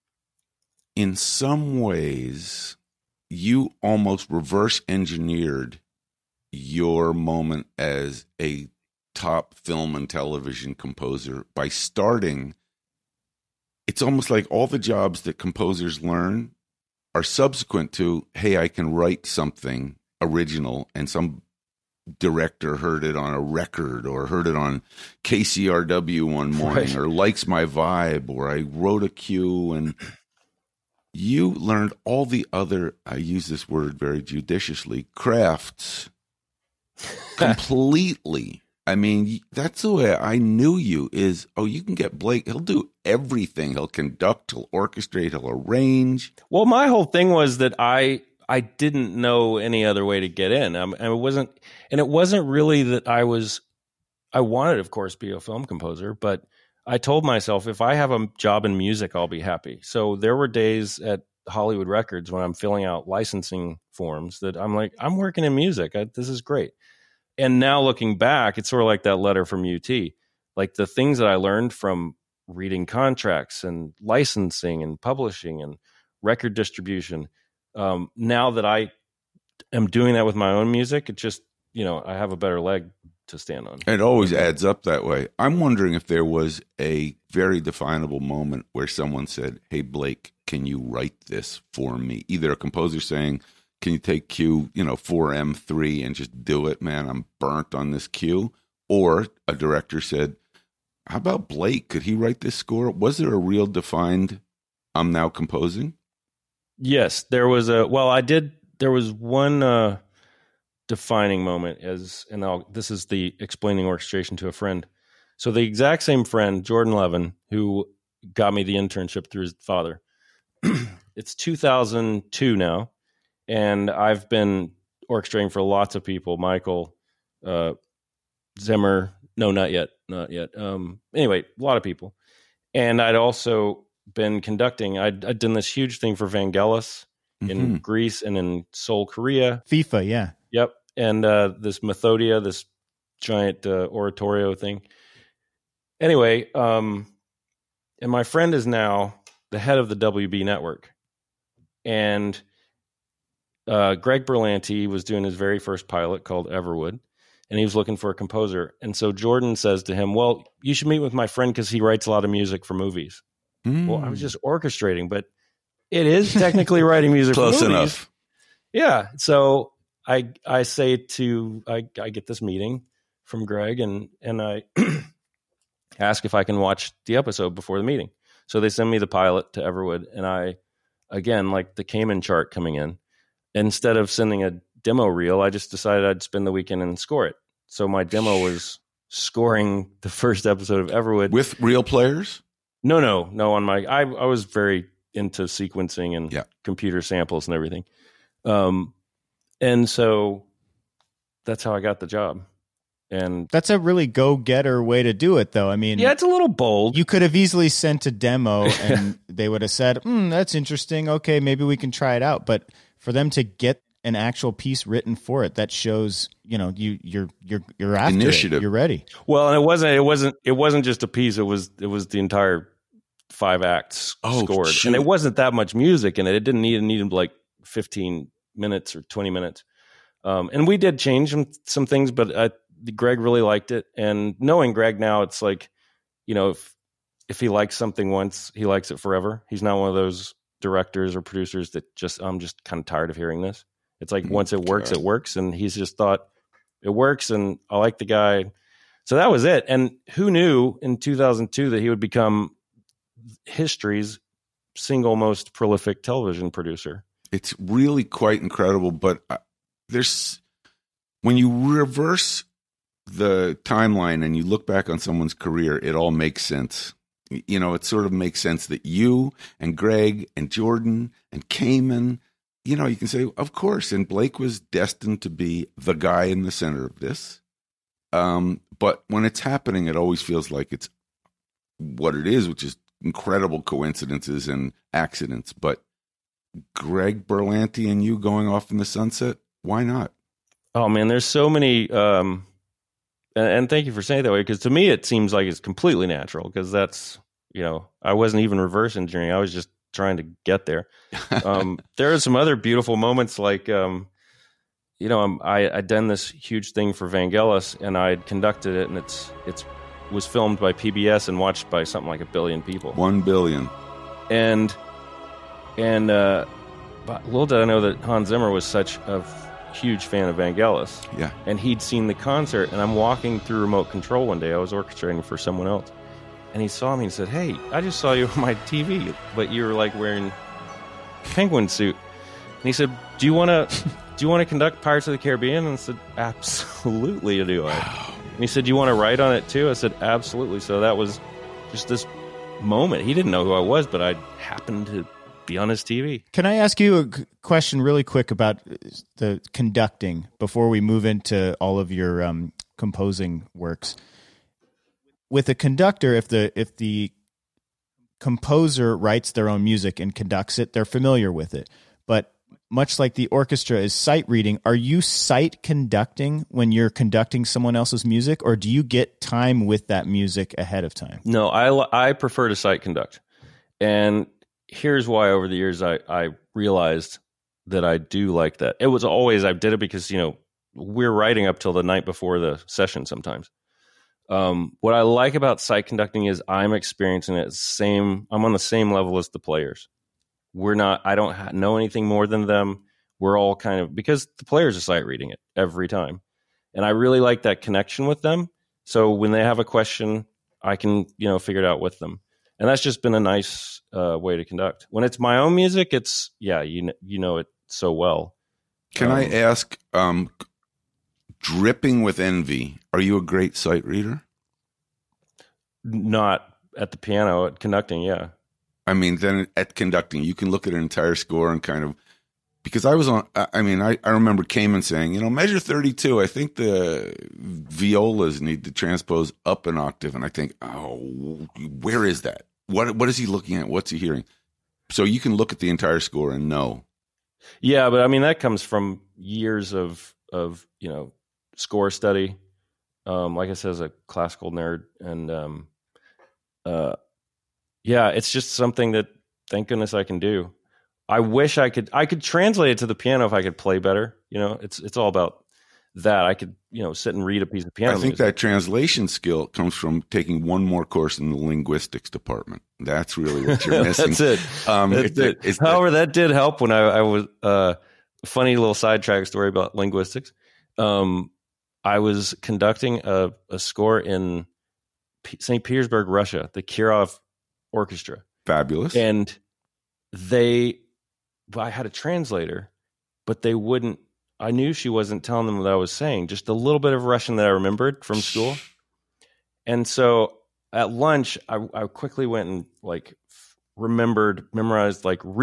in some ways you almost reverse engineered your moment as a top film and television composer by starting. It's almost like all the jobs that composers learn are subsequent to, hey, I can write something original, and some director heard it on a record or heard it on KCRW one morning or likes my vibe, or I wrote a cue, and you learned all the other, I use this word very judiciously, crafts completely. I mean, that's the way I knew you is, you can get Blake. He'll do everything. He'll conduct, he'll orchestrate, he'll arrange. Well, my whole thing was that I didn't know any other way to get in. It wasn't really that I wanted, of course, be a film composer, but I told myself if I have a job in music, I'll be happy. So there were days at Hollywood Records when I'm filling out licensing forms that I'm like, I'm working in music. This is great. And now looking back, it's sort of like that letter from UT. Like the things that I learned from reading contracts and licensing and publishing and record distribution. Now that I am doing that with my own music, it just, I have a better leg to stand on. It always adds up that way. I'm wondering if there was a very definable moment where someone said, hey, Blake, can you write this for me? Either a composer saying, can you take cue, 4M3 and just do it, man? I'm burnt on this cue. Or a director said, how about Blake? Could he write this score? Was there a real defined, I'm now composing? Yes, there was there was one defining moment this is the explaining orchestration to a friend. So the exact same friend, Jordan Levin, who got me the internship through his father. It's 2002 now, and I've been orchestrating for lots of people. Michael, Zimmer, no, not yet. Anyway, a lot of people. And I'd also been conducting. I'd done this huge thing for Vangelis in Greece and in Seoul, Korea. FIFA, yeah. Yep. And this Methodia, this giant oratorio thing. Anyway, and my friend is now the head of the WB network. And Greg Berlanti was doing his very first pilot called Everwood, and he was looking for a composer. And so Jordan says to him, well, you should meet with my friend because he writes a lot of music for movies. Well, I was just orchestrating, but it is technically writing music for movies. Close enough. Yeah. So I say I get this meeting from Greg, and I ask if I can watch the episode before the meeting. So they send me the pilot to Everwood, and I, again, like the Cayman chart coming in, instead of sending a demo reel, I just decided I'd spend the weekend and score it. So my demo was scoring the first episode of Everwood with real players. No. On my, I was very into sequencing and computer samples and everything, and so that's how I got the job. And that's a really go-getter way to do it, though. I mean, yeah, it's a little bold. You could have easily sent a demo and they would have said, that's interesting. Okay, maybe we can try it out. But for them to get an actual piece written for it, that shows, you're after initiative. It. You're ready. Well, and it wasn't just a piece. It was the entire 5 acts scored. Shoot. And it wasn't that much music in it. It didn't need like 15 minutes or 20 minutes. And we did change some things, but Greg really liked it. And knowing Greg now, it's like, if he likes something once, he likes it forever. He's not one of those directors or producers that I'm just kind of tired of hearing this. It's like once it works, it works. And he's just thought it works. And I like the guy. So that was it. And who knew in 2002 that he would become history's single most prolific television producer? It's really quite incredible. But when you reverse the timeline and you look back on someone's career, it all makes sense. It sort of makes sense that you and Greg and Jordan and Cayman, you can say, of course. And Blake was destined to be the guy in the center of this. But when it's happening, it always feels like it's what it is, which is incredible coincidences and accidents. But Greg Berlanti and you going off in the sunset, why not? Oh, man, there's so many... And thank you for saying it that way, because to me it seems like it's completely natural, because that's, I wasn't even reverse engineering. I was just trying to get there. There are some other beautiful moments, like, I'd done this huge thing for Vangelis, and I'd conducted it, and it was filmed by PBS and watched by something like 1 billion people. 1 billion. And but little did I know that Hans Zimmer was such a huge fan of Vangelis. Yeah. And he'd seen the concert, and I'm walking through remote control one day. I was orchestrating for someone else. And he saw me and said, "Hey, I just saw you on my TV, but you were like wearing a penguin suit." And he said, "Do you want to conduct Pirates of the Caribbean?" And I said, "Absolutely, do I." And he said, "Do you want to write on it too?" I said, "Absolutely." So that was just this moment. He didn't know who I was, but I happened to be on his TV. Can I ask you a question really quick about the conducting before we move into all of your composing works? With a conductor, if the composer writes their own music and conducts it, they're familiar with it. But much like the orchestra is sight reading, are you sight conducting when you're conducting someone else's music, or do you get time with that music ahead of time? No, I prefer to sight conduct. And here's why. Over the years, I realized that I do like that. It was always, I did it because, we're writing up till the night before the session sometimes. What I like about sight conducting is I'm experiencing it I'm on the same level as the players. I don't know anything more than them. We're all kind of, because the players are sight reading it every time. And I really like that connection with them. So when they have a question, I can, figure it out with them. And that's just been a nice way to conduct. When it's my own music, it's, you know it so well. Can I ask, dripping with envy, are you a great sight reader? Not at the piano, at conducting, yeah. I mean, then at conducting, you can look at an entire score and kind of, because I remember Cayman saying, measure 32, I think the violas need to transpose up an octave. And I think, where is that? What is he looking at? What's he hearing? So you can look at the entire score and know. Yeah, but I mean, that comes from years of score study. Like I said, as a classical nerd. And it's just something that, thank goodness, I can do. I wish I could translate it to the piano if I could play better. It's all about that. I could, sit and read a piece of piano music. That translation skill comes from taking one more course in the linguistics department. That's really what you're missing. That's it. However, that did help when I was, funny little sidetrack story about linguistics. I I was conducting a score in St. Petersburg, Russia, the Kirov Orchestra. Fabulous. And I had a translator, but they wouldn't. I knew she wasn't telling them what I was saying, just a little bit of Russian that I remembered from school. And so at lunch, I quickly went and memorized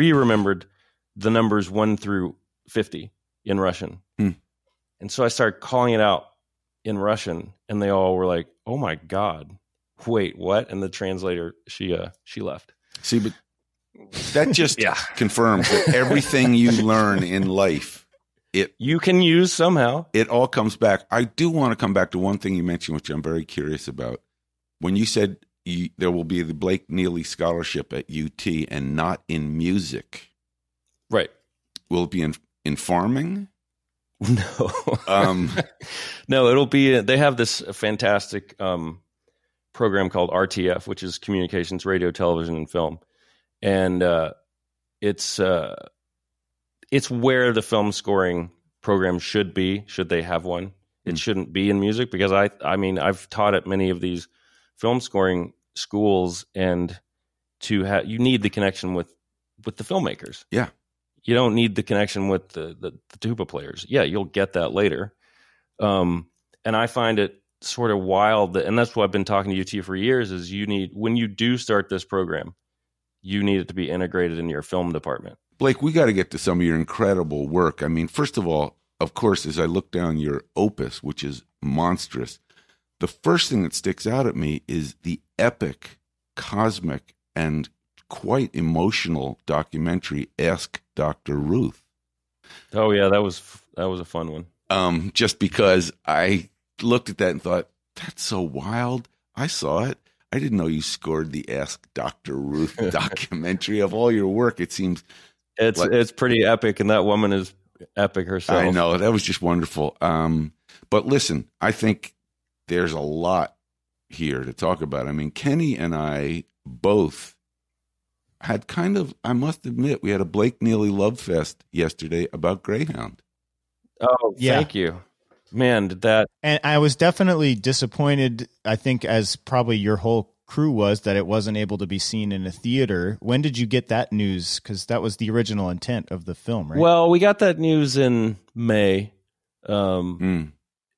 the numbers 1 through 50 in Russian. And so I started calling it out in Russian, and they all were like, "Oh my God, wait, what?" And the translator, she left. See, but that just confirms that everything you learn in life, you can use somehow. It all comes back. I do want to come back to one thing you mentioned, which I'm very curious about. When you said there will be the Blake Neely Scholarship at UT and not in music. Right. Will it be in farming? No. No, it'll be, they have this fantastic program called RTF, which is Communications, Radio, Television, and Film. And it's where the film scoring program should be, should they have one. It shouldn't be in music, because I mean, I've taught at many of these film scoring schools, and you need the connection with the filmmakers. Yeah. You don't need the connection with the tuba players. Yeah, you'll get that later. And I find it sort of wild and that's what I've been talking to UT for years, is when you do start this program, you need it to be integrated in your film department. Blake, we got to get to some of your incredible work. I mean, first of all, of course, as I look down your opus, which is monstrous, the first thing that sticks out at me is the epic, cosmic, and quite emotional documentary, Ask Dr. Ruth. Oh yeah, that was a fun one. Just because I looked at that and thought, that's so wild. I saw it. I didn't know you scored the Ask Dr. Ruth documentary. Of all your work, it seems it's pretty epic, and that woman is epic herself. I know, that was just wonderful. But listen, I think there's a lot here to talk about. I mean, Kenny and I both had I must admit, we had a Blake Neely love fest yesterday about Greyhound. Oh, yeah. Thank you. Man, did that. And I was definitely disappointed, I think, as probably your whole crew was, that it wasn't able to be seen in a theater. When did you get that news? Because that was the original intent of the film, right? Well, we got that news in May. And,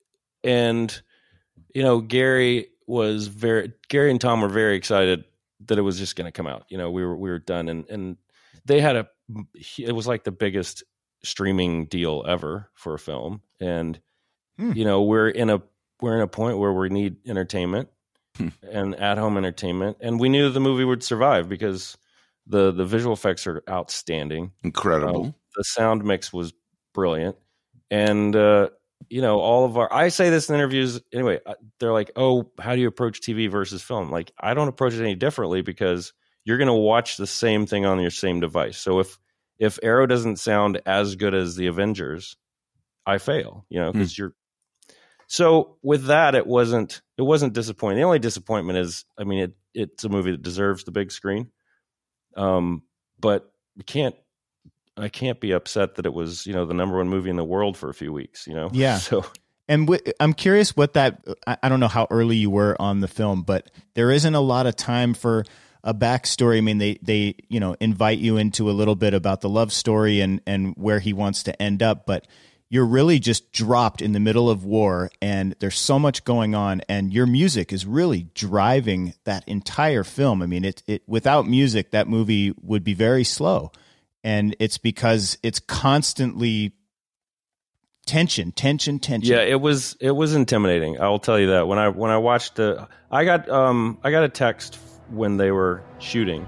Gary and Tom were very excited that it was just going to come out. We were done, and they had it was like the biggest streaming deal ever for a film, and we're in a point where we need entertainment and at-home entertainment, and we knew the movie would survive because the visual effects are outstanding, incredible. The sound mix was brilliant, and all of I say this in interviews anyway, they're like, oh, how do you approach TV versus film? Like, I don't approach it any differently, because you're going to watch the same thing on your same device. So if Arrow doesn't sound as good as the Avengers, I fail, because so with that, it wasn't disappointing. The only disappointment is, I mean, it's a movie that deserves the big screen. But I can't be upset that it was, the number one movie in the world for a few weeks, Yeah. So, and I'm curious what I don't know how early you were on the film, but there isn't a lot of time for a backstory. I mean, they invite you into a little bit about the love story and where he wants to end up, but you're really just dropped in the middle of war, and there's so much going on, and your music is really driving that entire film. I mean, it without music, that movie would be very slow. And it's because it's constantly tension. Yeah, it was intimidating. I'll tell you that. When I watched I got a text when they were shooting,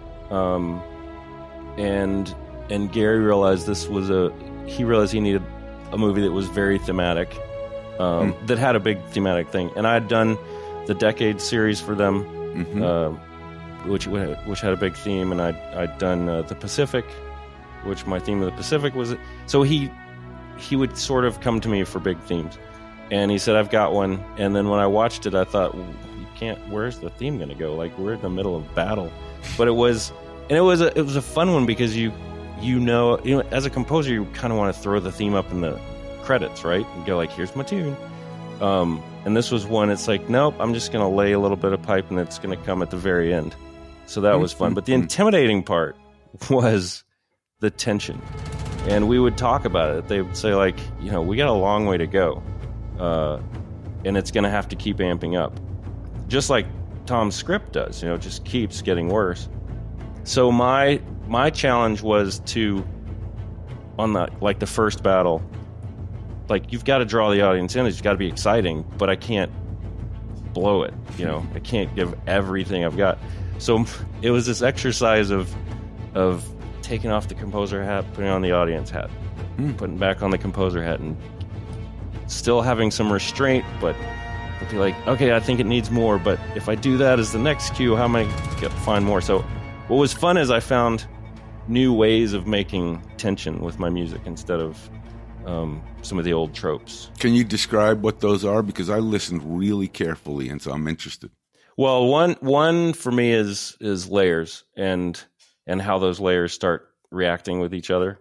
and Gary realized he realized he needed a movie that was very thematic, that had a big thematic thing. And I had done the Decade series for them, which had a big theme, and I'd done the Pacific, which my theme of the Pacific was. So he would sort of come to me for big themes, and he said, I've got one. And then when I watched it, I thought, you can't, where's the theme going to go? Like, we're in the middle of battle. But it was a fun one, because you as a composer, you kind of want to throw the theme up in the credits, right? And go like, here's my tune. And this was one, it's like, nope, I'm just going to lay a little bit of pipe and it's going to come at the very end. So that was fun. But the intimidating part was the tension. And we would talk about it. They would say, like, you know, we got a long way to go. And it's going to have to keep amping up. Just like Tom's script does, you know, it just keeps getting worse. So my challenge was to, on the first battle, like, you've got to draw the audience in. It's got to be exciting, but I can't blow it. You know, I can't give everything I've got. So it was this exercise of taking off the composer hat, putting on the audience hat, putting back on the composer hat, and still having some restraint, but be like, okay, I think it needs more, but if I do that as the next cue, how am I going to find more? So what was fun is I found new ways of making tension with my music instead of some of the old tropes. Can you describe what those are? Because I listened really carefully, and so I'm interested. Well, one for me is layers and how those layers start reacting with each other.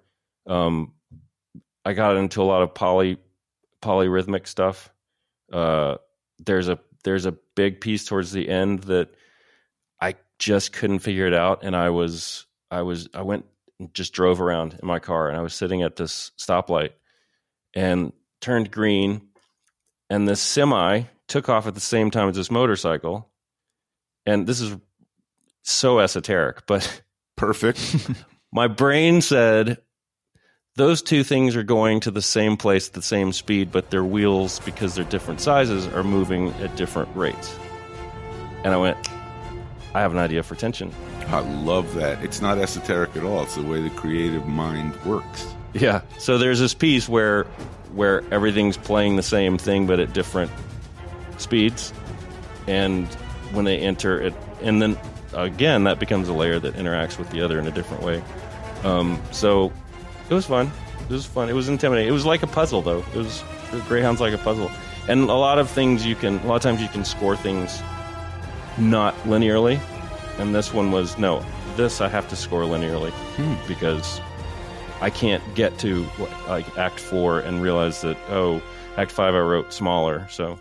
I got into a lot of polyrhythmic stuff. There's a big piece towards the end that I just couldn't figure it out, and I went and just drove around in my car, and I was sitting at this stoplight and turned green, and this semi took off at the same time as this motorcycle. And this is so esoteric, but perfect. My brain said, those two things are going to the same place at the same speed, but their wheels, because they're different sizes, are moving at different rates. And I went, I have an idea for tension. I love that. It's not esoteric at all. It's the way the creative mind works. Yeah. So there's this piece where everything's playing the same thing, but at different speeds. And when they enter it, and then again, that becomes a layer that interacts with the other in a different way. So it was fun. It was intimidating. It was like a puzzle, though. Greyhound's like a puzzle. And a lot of times you can score things not linearly. And this one was, no, this I have to score linearly because I can't get to like Act 4 and realize that, Act 5 I wrote smaller. So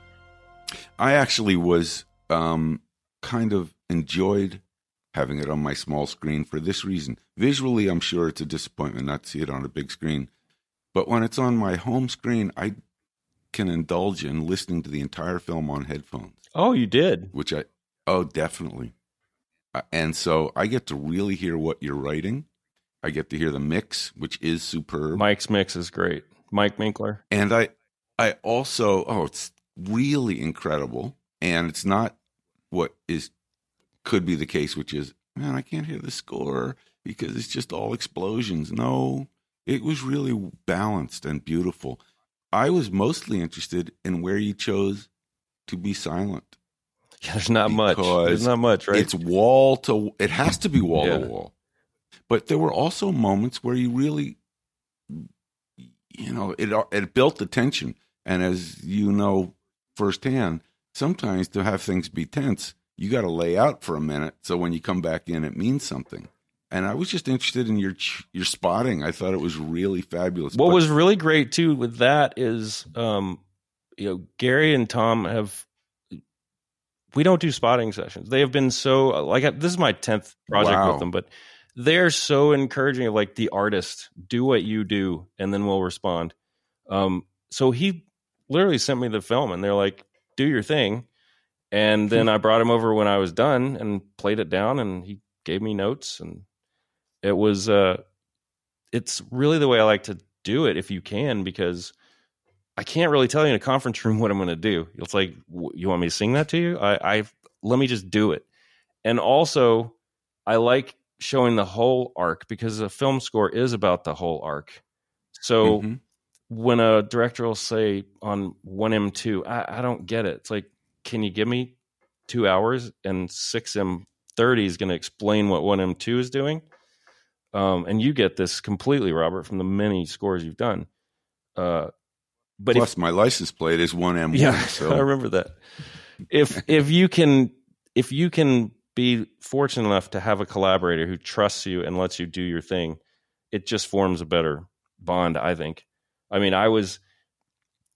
I actually was kind of enjoyed having it on my small screen for this reason. Visually, I'm sure it's a disappointment not to see it on a big screen. But when it's on my home screen, I can indulge in listening to the entire film on headphones. Oh, you did? Definitely. And so I get to really hear what you're writing. I get to hear the mix, which is superb. Mike's mix is great. Mike Minkler. And I also, it's really incredible. And it's not what could be the case, which is, man, I can't hear the score because it's just all explosions. No, it was really balanced and beautiful. I was mostly interested in where you chose to be silent. Yeah, there's not much, right? It's wall to, it has to be wall to wall. But there were also moments where you really, it built the tension. And as you know firsthand, sometimes to have things be tense, you got to lay out for a minute. So when you come back in, it means something. And I was just interested in your spotting. I thought it was really fabulous. What was really great too with that is, Gary and Tom we don't do spotting sessions. They have been so this is my 10th project with them, but they're so encouraging of like the artist, do what you do, and then we'll respond. So he literally sent me the film and they're like, do your thing. And then I brought him over when I was done and played it down, and he gave me notes, and it was it's really the way I like to do it if you can, because I can't really tell you in a conference room what I'm going to do. It's like, you want me to sing that to you? Let me just do it. And also, I like showing the whole arc, because a film score is about the whole arc. So when a director will say on 1M2, I don't get it. It's like, can you give me 2 hours and 6M30 is going to explain what 1M2 is doing? And you get this completely, Robert, from the many scores you've done. But plus, my license plate is 1M1. Yeah, so. I remember that. If you can be fortunate enough to have a collaborator who trusts you and lets you do your thing, it just forms a better bond, I think. I mean,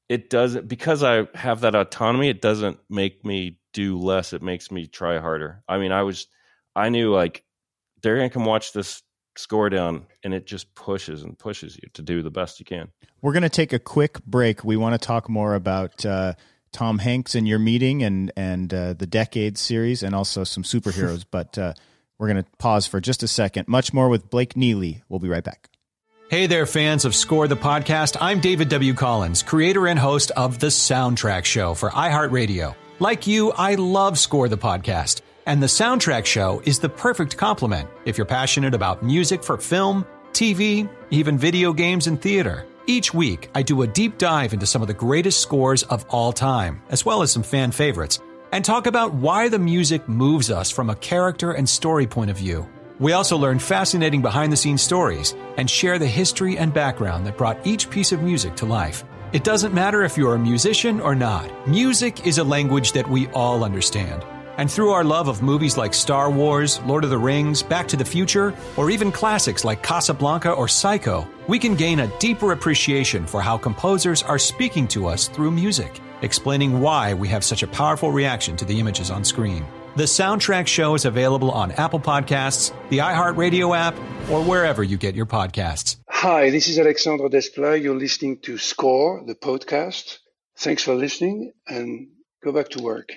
it doesn't, because I have that autonomy, it doesn't make me do less. It makes me try harder. I mean, I knew like they're going to come watch this score down, and it just pushes and pushes you to do the best you can. We're going to take a quick break. We want to talk more about Tom Hanks and your meeting and the Decades series, and also some superheroes. But we're going to pause for just a second. Much more with Blake Neely. We'll be right back. Hey there, fans of Score the Podcast. I'm David W. Collins, creator and host of The Soundtrack Show for iHeartRadio. Like you, I love Score the Podcast, and The Soundtrack Show is the perfect complement if you're passionate about music for film, TV, even video games and theater. Each week, I do a deep dive into some of the greatest scores of all time, as well as some fan favorites, and talk about why the music moves us from a character and story point of view. We also learn fascinating behind-the-scenes stories and share the history and background that brought each piece of music to life. It doesn't matter if you're a musician or not. Music is a language that we all understand. And through our love of movies like Star Wars, Lord of the Rings, Back to the Future, or even classics like Casablanca or Psycho, we can gain a deeper appreciation for how composers are speaking to us through music, explaining why we have such a powerful reaction to the images on screen. The Soundtrack Show is available on Apple Podcasts, the iHeartRadio app, or wherever you get your podcasts. Hi, this is Alexandre Desplat. You're listening to Score, the podcast. Thanks for listening, and go back to work.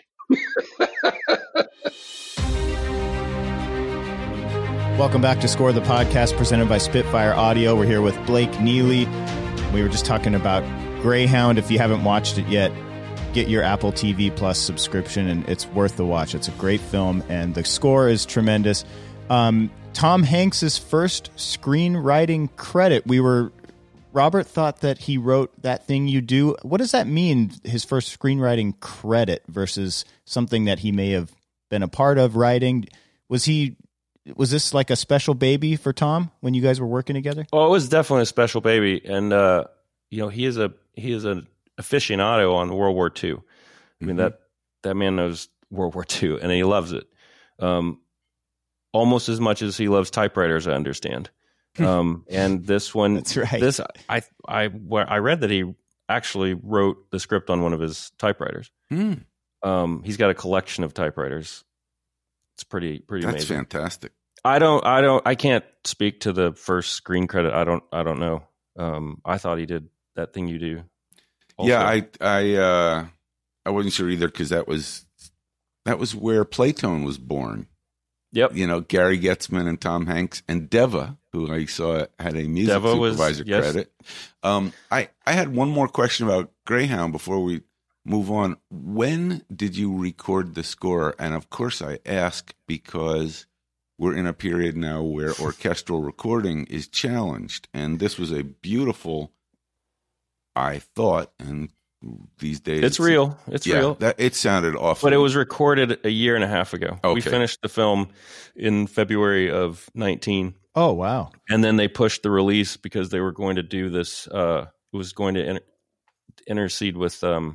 Welcome back to Score the Podcast, presented by Spitfire Audio. We're here with Blake Neely. We were just talking about Greyhound. If you haven't watched it yet, get your Apple TV Plus subscription, and it's worth the watch. It's a great film, and the score is tremendous. Tom Hanks' first screenwriting credit. Robert thought that he wrote That Thing You Do. What does that mean, his first screenwriting credit versus something that he may have been a part of writing? Was this like a special baby for Tom when you guys were working together? Oh, it was definitely a special baby, and he is an aficionado on World War II. I mean, that man knows World War II, and he loves it almost as much as he loves typewriters, I understand. And this one, that's right. I read that he actually wrote the script on one of his typewriters. He's got a collection of typewriters. It's pretty amazing. That's fantastic. I can't speak to the first screen credit. I don't know. I thought he did That Thing You Do. Also. Yeah, I wasn't sure either, because that was where Playtone was born. Yep. Gary Getzman and Tom Hanks and Deva, who I saw had a music supervisor credit. I had one more question about Greyhound before we move on. When did you record the score? And of course I ask because we're in a period now where orchestral recording is challenged, and this was a beautiful, I thought, and these days it's real. It's real. It sounded awful, but it was recorded a year and a half ago. Okay. We finished the film in February of 19. Oh wow! And then they pushed the release because they were going to do this. It was going to intercede with a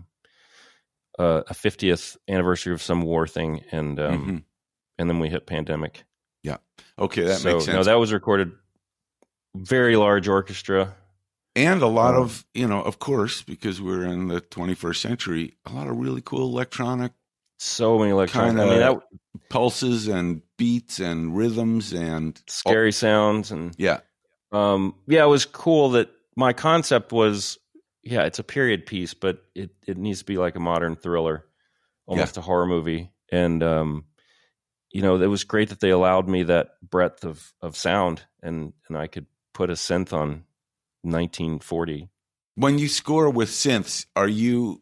50th anniversary of some war thing, and then we hit pandemic. Yeah. Okay, that makes sense. No, that was recorded. Very large orchestra. And a lot of, of course, because we're in the 21st century, a lot of really cool electronic. So many electronic. Pulses and beats and rhythms and scary sounds. And yeah. It was cool that my concept was, it's a period piece, but it needs to be like a modern thriller, almost a horror movie. And, it was great that they allowed me that breadth of sound, and I could put a synth on 1940. When you score with synths, are you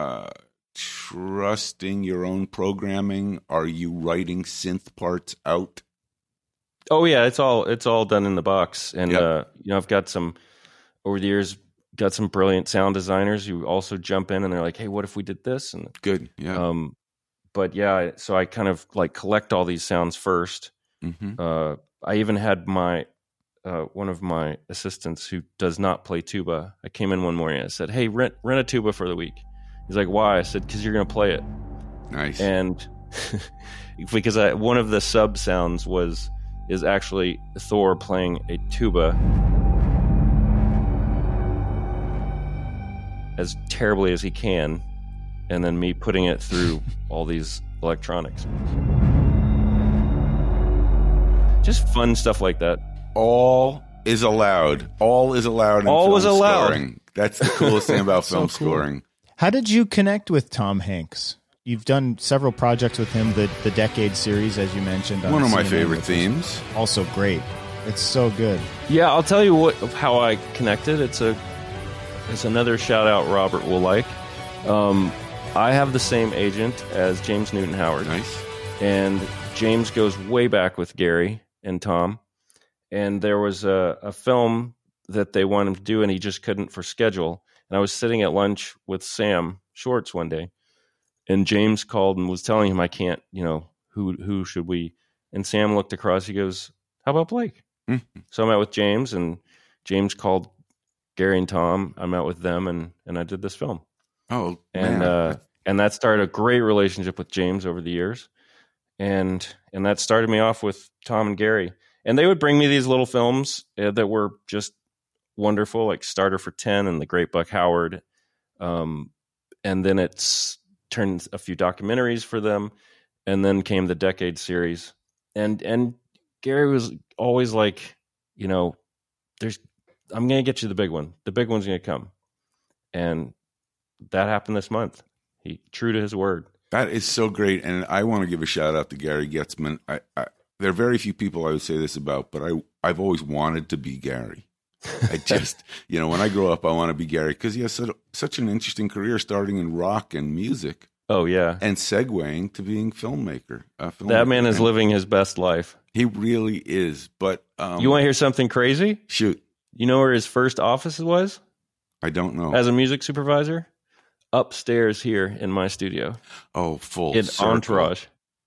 trusting your own programming? Are you writing synth parts out? Oh yeah, it's all done in the box. And I've got over the years got some brilliant sound designers who also jump in and they're like, hey, what if we did this? And good. Yeah. So I kind of like collect all these sounds first. I even had one of my assistants who does not play tuba. I came in one morning and I said, hey, rent a tuba for the week. He's like, why? I said, because you're going to play it. Nice. And because one of the sub sounds is actually Thor playing a tuba. as terribly as he can, and then me putting it through all these electronics. Just fun stuff like that. All is allowed. All is allowed in all was film allowed. scoring. That's the coolest thing about So film cool. scoring. How did you connect with Tom Hanks? You've done several projects with him, the Decade series, as you mentioned. On One of my CNN, favorite which is themes. Also great. It's so good. Yeah, I'll tell you how I connected. It's another shout out Robert will like. I have the same agent as James Newton Howard. Nice. And James goes way back with Gary and Tom. And there was a film that they wanted him to do, and he just couldn't for schedule. And I was sitting at lunch with Sam Schwartz one day, and James called and was telling him, I can't, who should we? And Sam looked across. He goes, how about Blake? Mm-hmm. So I met with James, and James called Gary and Tom. I met with them, and I did this film. Oh, and that started a great relationship with James over the years. And that started me off with Tom and Gary. And they would bring me these little films that were just wonderful, like Starter for 10 and The Great Buck Howard. And then it's turned a few documentaries for them. And then came the Decade series. And Gary was always like, I'm going to get you the big one. The big one's going to come. And that happened this month. He true to his word. That is so great. And I want to give a shout out to Gary Getzman. There are very few people I would say this about, but I've always wanted to be Gary. I just, when I grow up, I want to be Gary because he has such an interesting career starting in rock and music. Oh, yeah. And segueing to being filmmaker. That man is living his best life. He really is. But you want to hear something crazy? Shoot. You know where his first office was? I don't know. As a music supervisor? Upstairs here in my studio. Oh, full in circle. Entourage.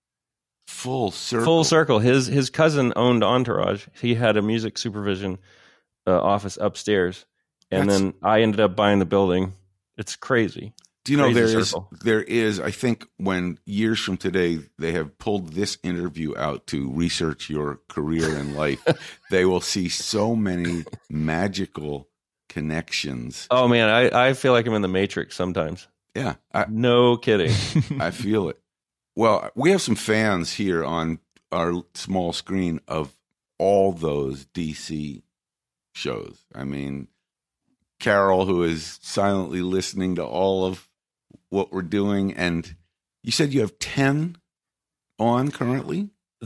Full circle. Full circle. His cousin owned Entourage. He had a music supervision office upstairs, and then I ended up buying the building. It's crazy. Do you know Crazy there is, I think when years from today, they have pulled this interview out to research your career and life, they will see so many magical connections. Oh man, I feel like I'm in the Matrix sometimes. Yeah. No kidding. I feel it. Well, we have some fans here on our small screen of all those DC shows. I mean, Carol, who is silently listening to all of what we're doing, and you said you have 10 on currently?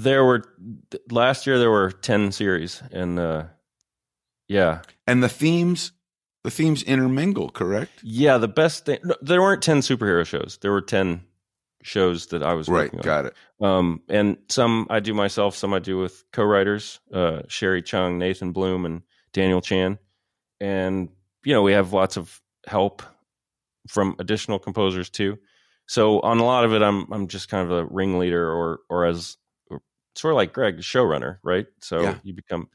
Last year there were 10 series, and yeah. And the themes intermingle, correct? Yeah, the best thing, there weren't 10 superhero shows. There were 10 shows that I was working on. Got it. And some I do myself, some I do with co-writers, Sherry Chung, Nathan Bloom, and Daniel Chan. And, we have lots of help from additional composers too. So on a lot of it, I'm just kind of a ringleader or sort of like Greg, showrunner, right? So yeah. You become,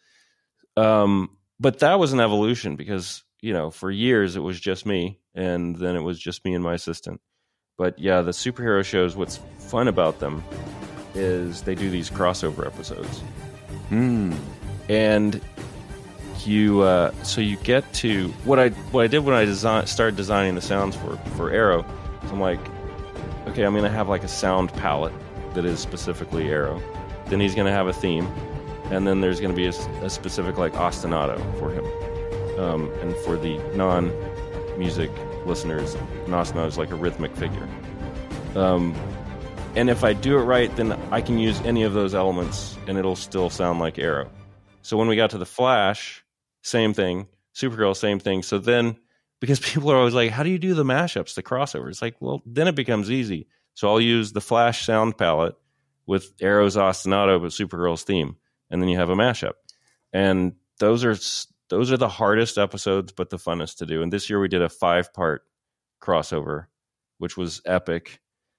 but that was an evolution because, for years it was just me, and then it was just me and my assistant. But yeah, the superhero shows, what's fun about them is they do these crossover episodes. And so you get to what I did when I started designing the sounds for Arrow. So I'm like, okay, I'm going to have like a sound palette that is specifically Arrow. Then he's going to have a theme, and then there's going to be a specific like ostinato for him. And for the non-music listeners, an ostinato is like a rhythmic figure. And if I do it right, then I can use any of those elements, and it'll still sound like Arrow. So when we got to the Flash, same thing. Supergirl, same thing. So then, because people are always like, how do you do the mashups, the crossovers? Like, well, then it becomes easy. So I'll use the Flash sound palette with Arrow's ostinato, but Supergirl's theme, and then you have a mashup. And those are the hardest episodes, but the funnest to do. And this year we did a 5-part crossover, which was epic.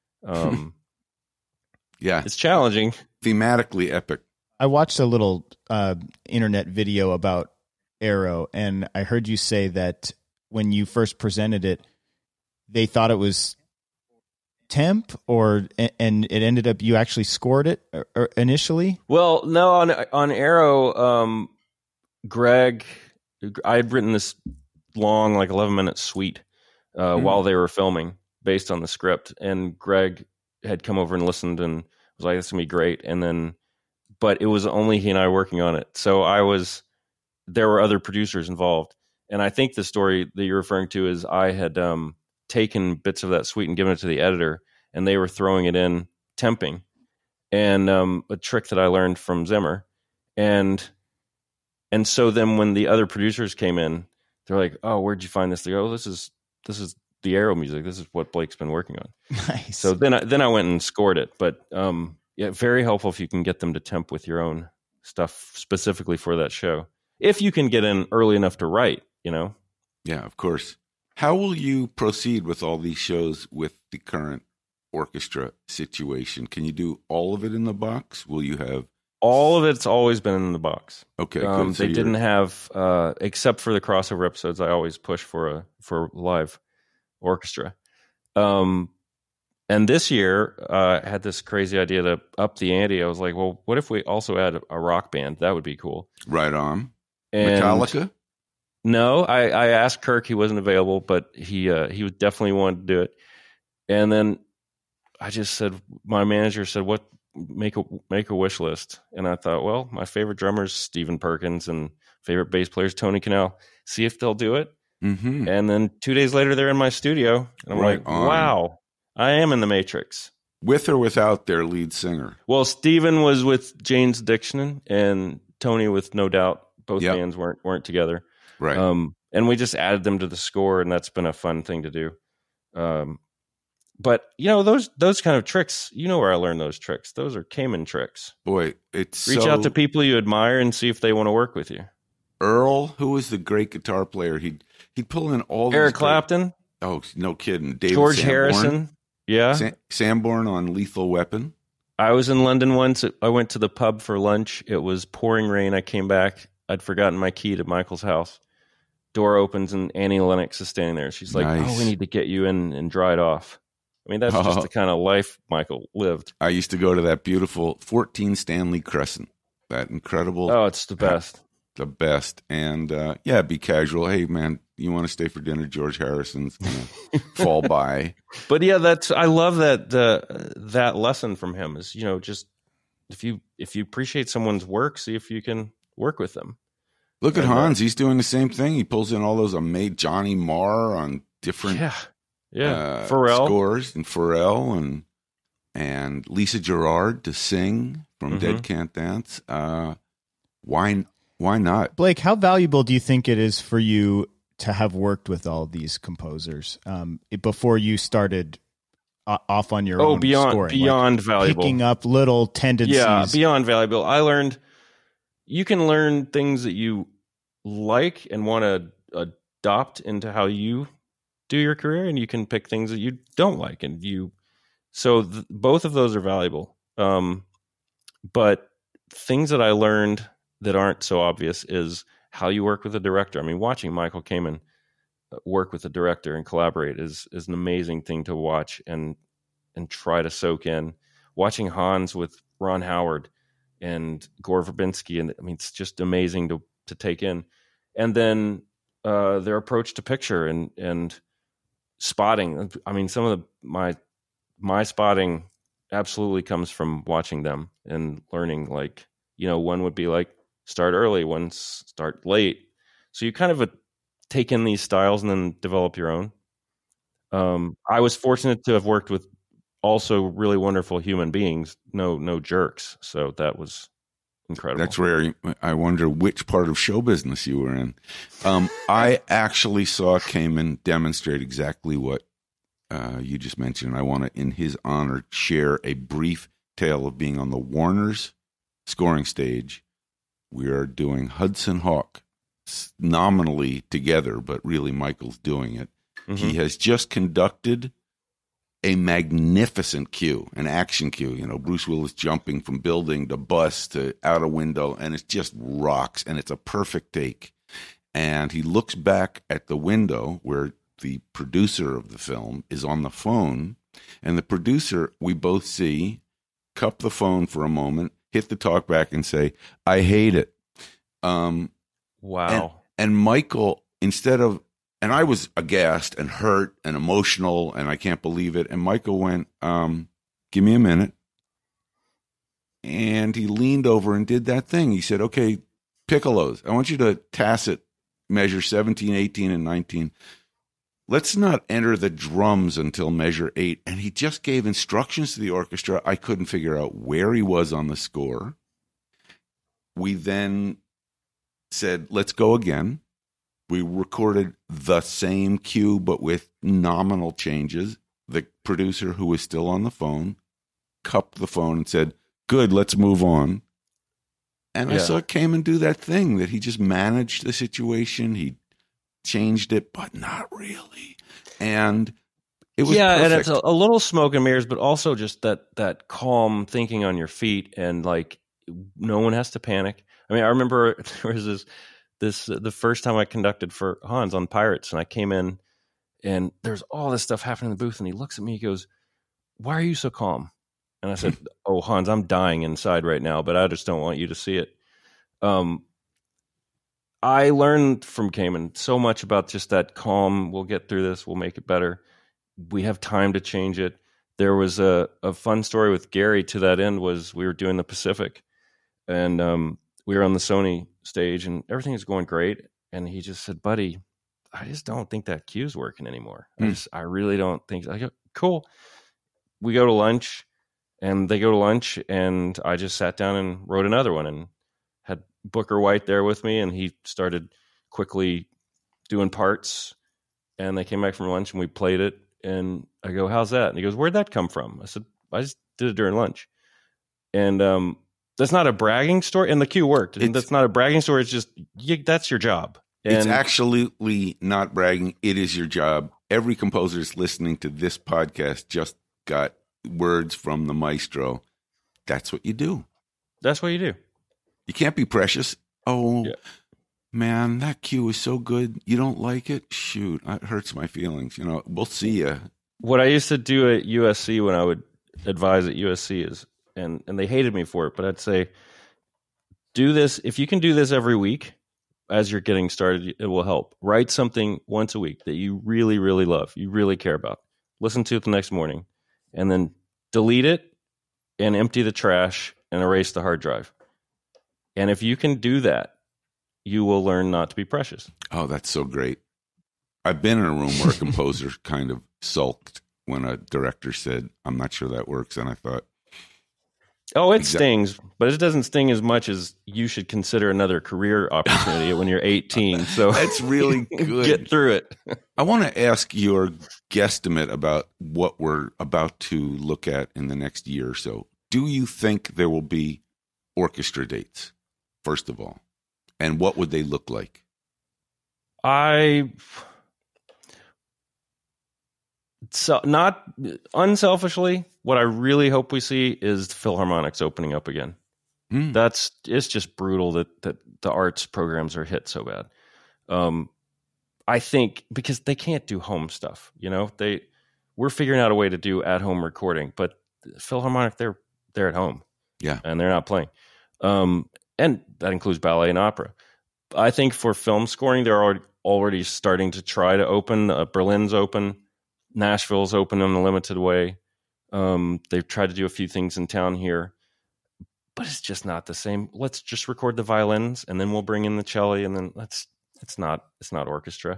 Yeah, it's challenging, thematically epic. I watched a little internet video about Arrow, and I heard you say that when you first presented it, they thought it was temp, and it ended up you actually scored it initially. Well, no, on Arrow, Greg, I had written this long, like 11-minute suite while they were filming based on the script. And Greg had come over and listened and was like, "This is gonna be great." And then, but it was only he and I working on it. So there were other producers involved. And I think the story that you're referring to is I had taken bits of that suite and given it to the editor, and they were throwing it in temping, and a trick that I learned from Zimmer. And so then when the other producers came in, they're like, "Oh, where'd you find this?" They go, "Oh, this is the Arrow music. This is what Blake's been working on." Nice. So then I went and scored it. But yeah, very helpful if you can get them to temp with your own stuff specifically for that show. If you can get in early enough to write, Yeah, of course. How will you proceed with all these shows with the current orchestra situation? Can you do all of it in the box? Will you have... All of it's always been in the box. Okay, good. So they didn't have, except for the crossover episodes, I always push for live orchestra. And this year, I had this crazy idea to up the ante. I was like, well, what if we also add a rock band? That would be cool. Right on. And Metallica? No, I asked Kirk. He wasn't available, but he would definitely wanted to do it. And then I just said, my manager said, "What? Make a wish list." And I thought, well, my favorite drummer is Stephen Perkins, and favorite bass player is Tony Cannell. See if they'll do it. Mm-hmm. And then 2 days later, they're in my studio, and I'm like, wow, I am in the Matrix. With or without their lead singer? Well, Stephen was with Jane's Addiction, and Tony with No Doubt. Both bands weren't together. Right. And we just added them to the score, and that's been a fun thing to do. But those kind of tricks, where I learned those tricks. Those are Cayman tricks. Boy, reach out to people you admire and see if they want to work with you. Earl, who was the great guitar player, he'd pull in all Eric Clapton. Oh, no kidding. David George Sanborn. Harrison. Yeah. Sanborn on Lethal Weapon. I was in London once. I went to the pub for lunch. It was pouring rain. I came back. I'd forgotten my key to Michael's house. Door opens and Annie Lennox is standing there. She's like, "Oh, we need to get you in and dry it off." I mean, that's just the kind of life Michael lived. I used to go to that beautiful 14 Stanley Crescent. That incredible. Oh, it's the best. The best. And be casual. Hey, man, you want to stay for dinner? George Harrison's going to fall by. But yeah, I love that lesson from him is, just if you appreciate someone's work, see if you can work with them. Look at Hans. He's doing the same thing. He pulls in all those Johnny Marr on different Pharrell. scores, and Pharrell and Lisa Gerrard to sing from Dead Can't Dance. Why not? Blake, how valuable do you think it is for you to have worked with all these composers before you started off on your own scoring? Beyond valuable. Picking up little tendencies. Yeah, beyond valuable. I learned you can learn things that you like and want to adopt into how you do your career, and you can pick things that you don't like, and both of those are valuable. But things that I learned that aren't so obvious is how you work with a director. I mean, watching Michael Kamen work with a director and collaborate is an amazing thing to watch and try to soak in. Watching Hans with Ron Howard and Gore Verbinski, and I mean, it's just amazing to take in. And then their approach to picture and spotting. I mean, some of my spotting absolutely comes from watching them and learning, like, one would be like start early, one start late. So you kind of take in these styles and then develop your own. I was fortunate to have worked with also really wonderful human beings, no jerks. So that was incredible. That's rare. I wonder which part of show business you were in. I actually saw Kamen demonstrate exactly what you just mentioned. I want to, in his honor, share a brief tale of being on the Warner's scoring stage. We are doing Hudson Hawk nominally together, but really Michael's doing it. Mm-hmm. He has just conducted a magnificent cue, an action cue. Bruce Willis jumping from building to bus to out a window, and it just rocks, and it's a perfect take. And he looks back at the window where the producer of the film is on the phone, and the producer, we both see, cup the phone for a moment, hit the talk back, and say, "I hate it." Wow. And Michael, instead of And I was aghast and hurt and emotional, and I can't believe it. And Michael went, give me a minute. And he leaned over and did that thing. He said, okay, piccolos, I want you to tacit measure 17, 18, and 19. Let's not enter the drums until measure 8. And he just gave instructions to the orchestra. I couldn't figure out where he was on the score. We then said, let's go again. We recorded the same cue, but with nominal changes. The producer, who was still on the phone, cupped the phone and said, good, let's move on. And I saw Kamen do that thing that he just managed the situation. He changed it, but not really. And it was perfect. And it's a little smoke and mirrors, but also just that calm thinking on your feet, and like no one has to panic. I mean, I remember there was the first time I conducted for Hans on Pirates, and I came in and there's all this stuff happening in the booth, and he looks at me, he goes, "Why are you so calm?" And I said, "Oh, Hans, I'm dying inside right now, but I just don't want you to see it." I learned from Kamen so much about just that calm. We'll get through this. We'll make it better. We have time to change it. There was a fun story with Gary to that end. Was we were doing the Pacific, and we were on the Sony stage, and everything was going great. And he just said, "Buddy, I just don't think that cue's working anymore. I really don't think." I go, "Cool." We go to lunch, and they go to lunch, and I just sat down and wrote another one, and had Booker White there with me, and he started quickly doing parts. And they came back from lunch, and we played it. And I go, "How's that?" And he goes, "Where'd that come from?" I said, "I just did it during lunch." And that's not a bragging story. And the cue worked. And that's not a bragging story. It's just, that's your job. And it's absolutely not bragging. It is your job. Every composer that's listening to this podcast just got words from the maestro. That's what you do. That's what you do. You can't be precious. Oh, man, that cue is so good. You don't like it? Shoot, it hurts my feelings. We'll see you. What I used to do at USC when I would advise at USC is, and they hated me for it, but I'd say, do this. If you can do this every week as you're getting started, it will help. Write something once a week that you really, really love, you really care about. Listen to it the next morning, and then delete it and empty the trash and erase the hard drive. And if you can do that, you will learn not to be precious. Oh, that's so great. I've been in a room where a composer kind of sulked when a director said, "I'm not sure that works." And I thought, oh, it stings, but it doesn't sting as much as you should consider another career opportunity when you're 18. So that's really good. Get through it. I want to ask your guesstimate about what we're about to look at in the next year or so. Do you think there will be orchestra dates, first of all? And what would they look like? So not unselfishly, what I really hope we see is the Philharmonics opening up again. It's just brutal that the arts programs are hit so bad. I think because they can't do home stuff, we're figuring out a way to do at home recording, but Philharmonic, they're at home. Yeah. And they're not playing. And that includes ballet and opera. I think for film scoring, they're already starting to try to open. Berlin's open. Nashville's open in a limited way. They've tried to do a few things in town here, but it's just not the same. Let's just record the violins, and then we'll bring in the cello, and then it's not orchestra.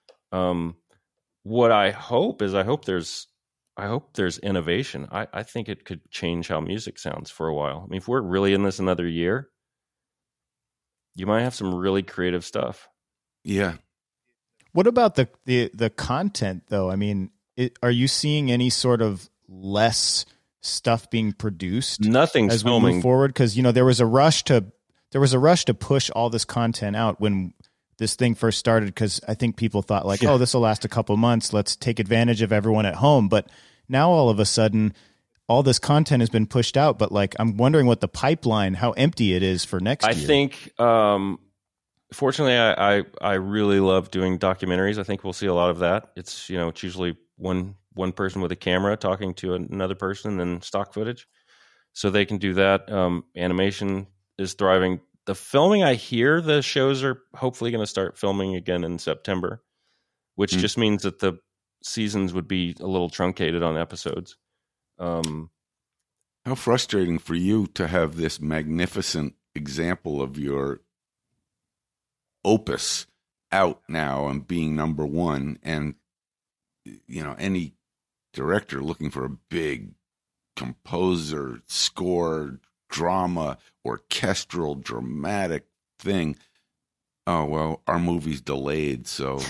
What I hope is I hope there's innovation. I think it could change how music sounds for a while. I mean, if we're really in this another year, you might have some really creative stuff. Yeah. What about the content, though? I mean, are you seeing any sort of less stuff being produced? Nothing's as we filming move forward, because there was a rush to push all this content out when this thing first started, because I think people thought oh, this will last a couple months. Let's take advantage of everyone at home. But now all of a sudden, all this content has been pushed out. But I'm wondering what the pipeline, how empty it is for next year. I think, fortunately, I really love doing documentaries. I think we'll see a lot of that. It's it's usually one person with a camera talking to another person, and then stock footage, so they can do that. Animation is thriving. The filming, I hear the shows are hopefully going to start filming again in September, which just means that the seasons would be a little truncated on episodes. How frustrating for you to have this magnificent example of your opus out now and being number one, and any director looking for a big composer, score, drama, orchestral, dramatic thing. Oh, well, our movie's delayed. So,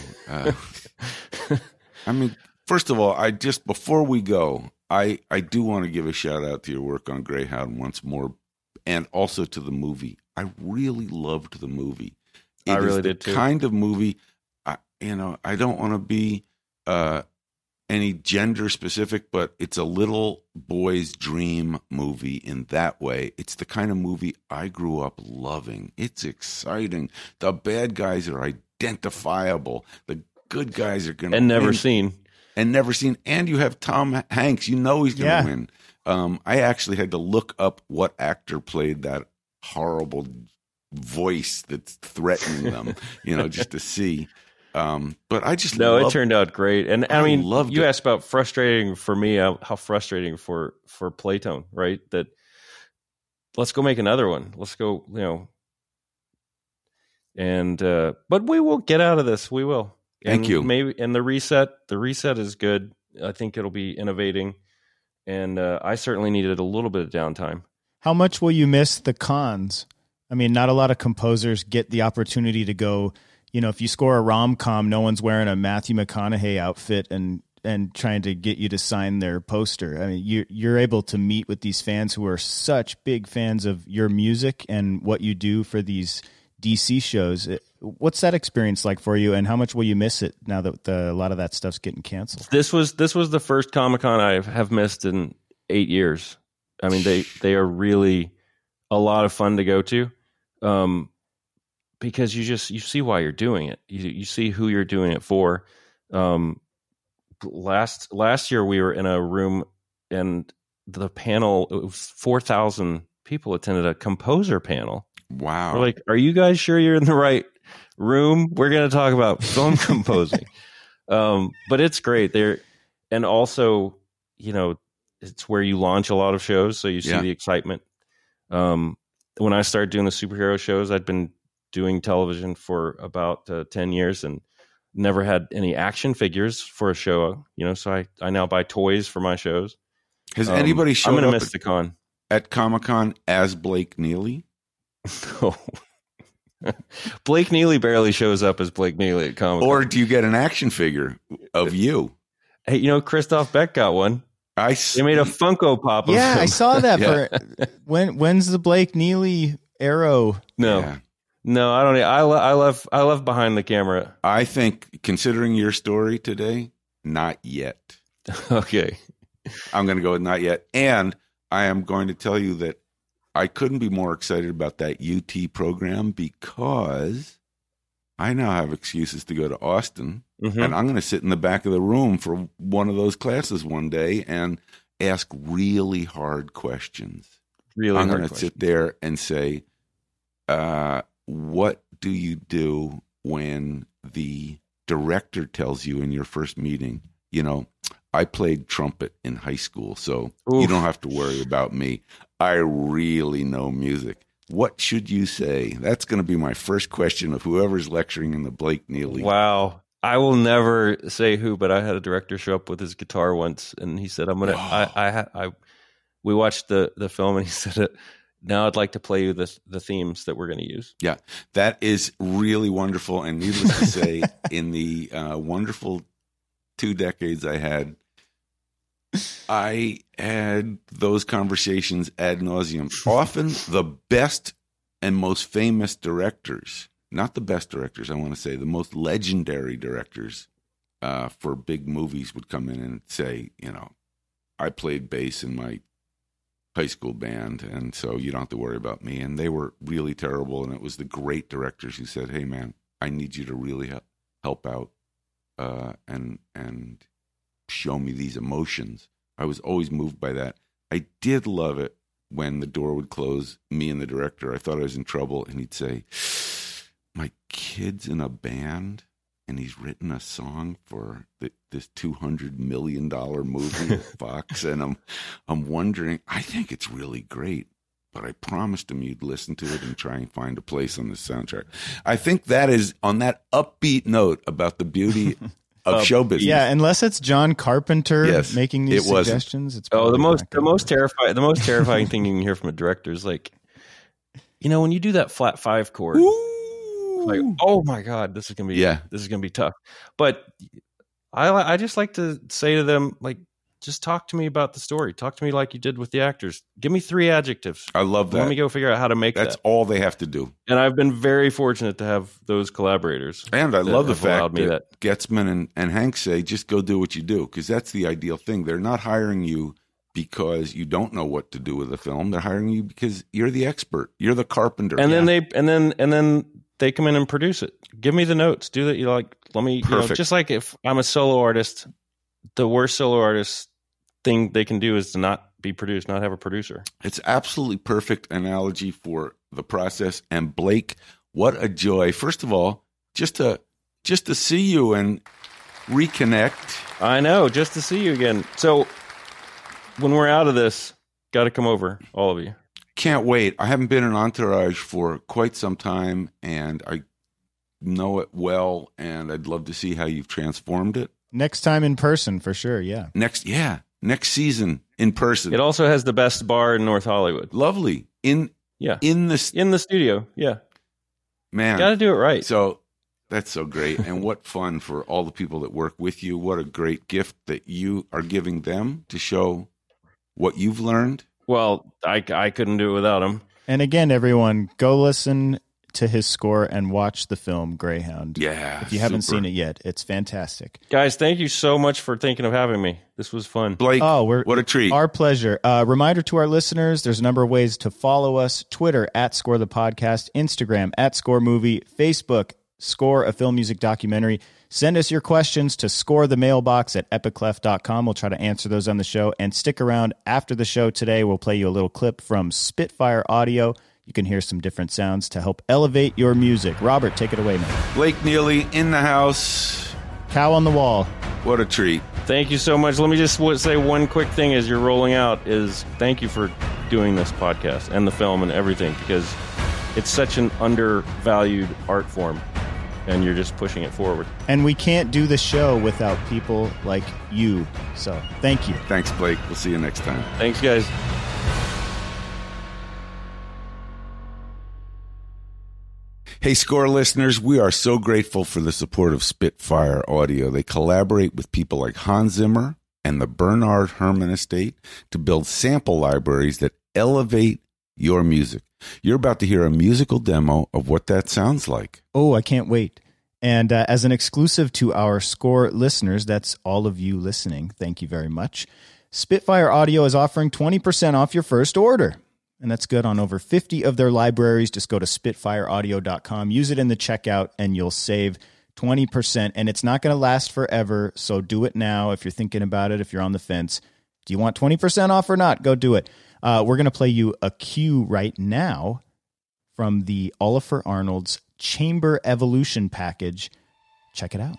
I mean, first of all, before we go, I do want to give a shout out to your work on Greyhound once more, and also to the movie. I really loved the movie. I really did too. Kind of movie, I don't want to be any gender specific, but it's a little boy's dream movie in that way. It's the kind of movie I grew up loving. It's exciting. The bad guys are identifiable. The good guys are going to never seen. And you have Tom Hanks. He's going to win. I actually had to look up what actor played that horrible voice that's threatening them, just to see. But I just it turned out great. And I mean, you asked about frustrating for me, how frustrating for Playtone, right? That let's go make another one. Let's go, and but we will get out of this. We will. Thank you. Maybe, and the reset is good. I think it'll be innovating, and I certainly needed a little bit of downtime. How much will you miss the cons? I mean, not a lot of composers get the opportunity to go. If you score a rom-com, no one's wearing a Matthew McConaughey outfit and trying to get you to sign their poster. I mean, you're able to meet with these fans who are such big fans of your music and what you do for these DC shows. What's that experience like for you, and how much will you miss it now that a lot of that stuff's getting canceled? This was the first Comic-Con I have missed in 8 years. I mean, they are really a lot of fun to go to. Because you see why you're doing it. You see who you're doing it for. Last year we were in a room and the panel, it was 4,000 people attended a composer panel. Wow. We're like, are you guys sure you're in the right room? We're going to talk about film composing. But it's great there. And also, it's where you launch a lot of shows. So you see the excitement. When I started doing the superhero shows, I'd been doing television for about 10 years and never had any action figures for a show, so I now buy toys for my shows. Has anybody showed I'm going to up miss the con at Comic-Con as Blake Neely? No. Blake Neely barely shows up as Blake Neely at Comic-Con. Or do you get an action figure of you? Hey, Christoph Beck got one. They made a Funko Pop of him. I saw that. For when's the Blake Neely Arrow? No. Yeah. No, I don't. I love behind the camera. I think, considering your story today, not yet. Okay. I'm going to go with not yet. And I am going to tell you that I couldn't be more excited about that UT program because I now have excuses to go to Austin. Mm-hmm. And I'm going to sit in the back of the room for one of those classes one day and ask really hard questions. I'm going to sit there and say, what do you do when the director tells you in your first meeting, I played trumpet in high school, so you don't have to worry about me. I really know music. What should you say? That's going to be my first question of whoever's lecturing in the Blake Neely. Wow. I will never say who, but I had a director show up with his guitar once, and he said, "I'm gonna." We watched the film, and he said, "Now I'd like to play you the themes that we're going to use." Yeah, that is really wonderful, and needless to say, in the wonderful 2 decades I had those conversations ad nauseum. Often the best and most famous directors. Not the best directors, I want to say, the most legendary directors for big movies would come in and say, I played bass in my high school band, and so you don't have to worry about me. And they were really terrible, and it was the great directors who said, hey, man, I need you to really help out and show me these emotions. I was always moved by that. I did love it when the door would close, me and the director. I thought I was in trouble, and he'd say, my kid's in a band and he's written a song for this $200 million movie at Fox. And I'm wondering, I think it's really great, but I promised him you'd listen to it and try and find a place on the soundtrack. I think that is on that upbeat note about the beauty of show business. Yeah, unless it's John Carpenter making these suggestions. It's the most terrifying thing you can hear from a director is like, when you do that flat 5 chord, like, oh my God, this is gonna be tough. But I just like to say to them, like, just talk to me about the story. Talk to me like you did with the actors. Give me 3 adjectives. I love that. Let me go figure out how to make that. That's all they have to do. And I've been very fortunate to have those collaborators. And I love the fact that Getzman and Hank say, just go do what you do, because that's the ideal thing. They're not hiring you because you don't know what to do with a film. They're hiring you because you're the expert. You're the carpenter. And then they come in and produce it. Give me the notes. Do that. Let me, just like if I'm a solo artist, the worst solo artist thing they can do is to not be produced, not have a producer. It's absolutely perfect analogy for the process. And Blake, what a joy. First of all, just to see you and reconnect. I know, just to see you again. So when we're out of this, got to come over, all of you. Can't wait. I haven't been in Entourage for quite some time, and I know it well, and I'd love to see how you've transformed it. Next time in person, for sure, yeah. Next season in person. It also has the best bar in North Hollywood. Lovely. In the studio, yeah. Man. Got to do it right. So that's so great. And what fun for all the people that work with you. What a great gift that you are giving them to show what you've learned. Well, I couldn't do it without him. And again, everyone, go listen to his score and watch the film Greyhound. Yeah. If you haven't seen it yet, it's fantastic. Guys, thank you so much for thinking of having me. This was fun. Blake, what a treat. Our pleasure. Reminder to our listeners, there's a number of ways to follow us. Twitter, @ScoreThePodcast. Instagram, @ScoreMovie. Facebook, Score a Film Music Documentary. Send us your questions to scorethemailbox@epiclef.com. We'll try to answer those on the show. And stick around after the show today. We'll play you a little clip from Spitfire Audio. You can hear some different sounds to help elevate your music. Robert, take it away, man. Blake Neely in the house. Cow on the wall. What a treat. Thank you so much. Let me just say one quick thing as you're rolling out is thank you for doing this podcast and the film and everything, because it's such an undervalued art form. And you're just pushing it forward. And we can't do the show without people like you. So thank you. Thanks, Blake. We'll see you next time. Thanks, guys. Hey, Score listeners, we are so grateful for the support of Spitfire Audio. They collaborate with people like Hans Zimmer and the Bernard Herrmann Estate to build sample libraries that elevate your music. You're about to hear a musical demo of what that sounds like. Oh, I can't wait. And as an exclusive to our Score listeners, that's all of you listening, thank you very much, Spitfire Audio is offering 20% off your first order. And that's good on over 50 of their libraries. Just go to spitfireaudio.com, use it in the checkout, and you'll save 20%. And it's not going to last forever, so do it now if you're thinking about it, if you're on the fence. Do you want 20% off or not? Go do it. We're going to play you a cue right now from the Oliver Arnold's Chamber Evolution package. Check it out.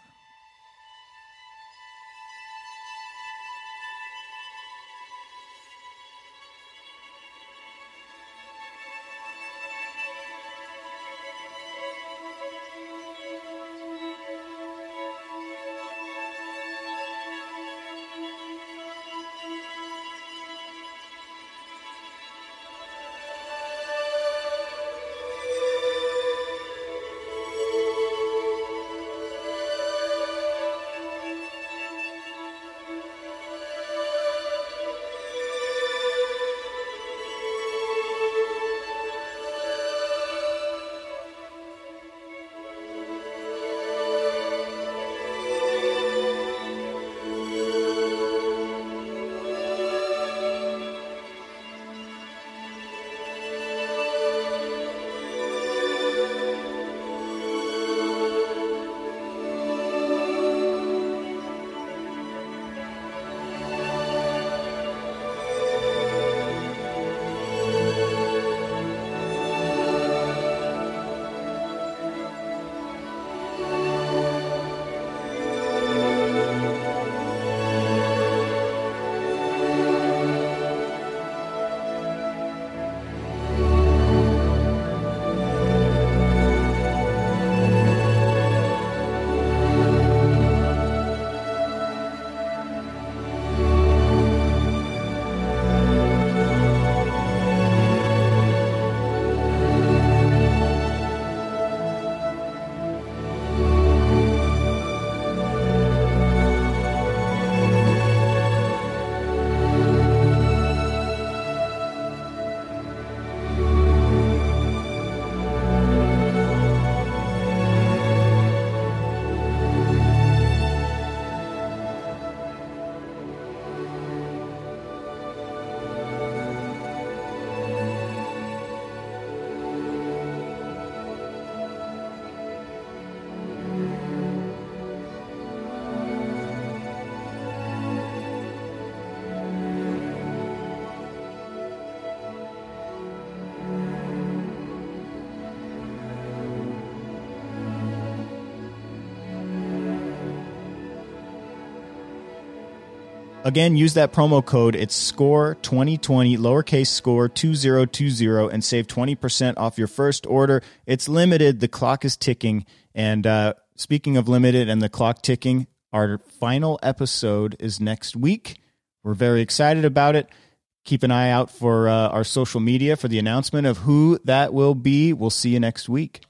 Again, use that promo code. It's SCORE 2020, lowercase score 2020, and save 20% off your first order. It's limited. The clock is ticking. And speaking of limited and the clock ticking, our final episode is next week. We're very excited about it. Keep an eye out for our social media for the announcement of who that will be. We'll see you next week.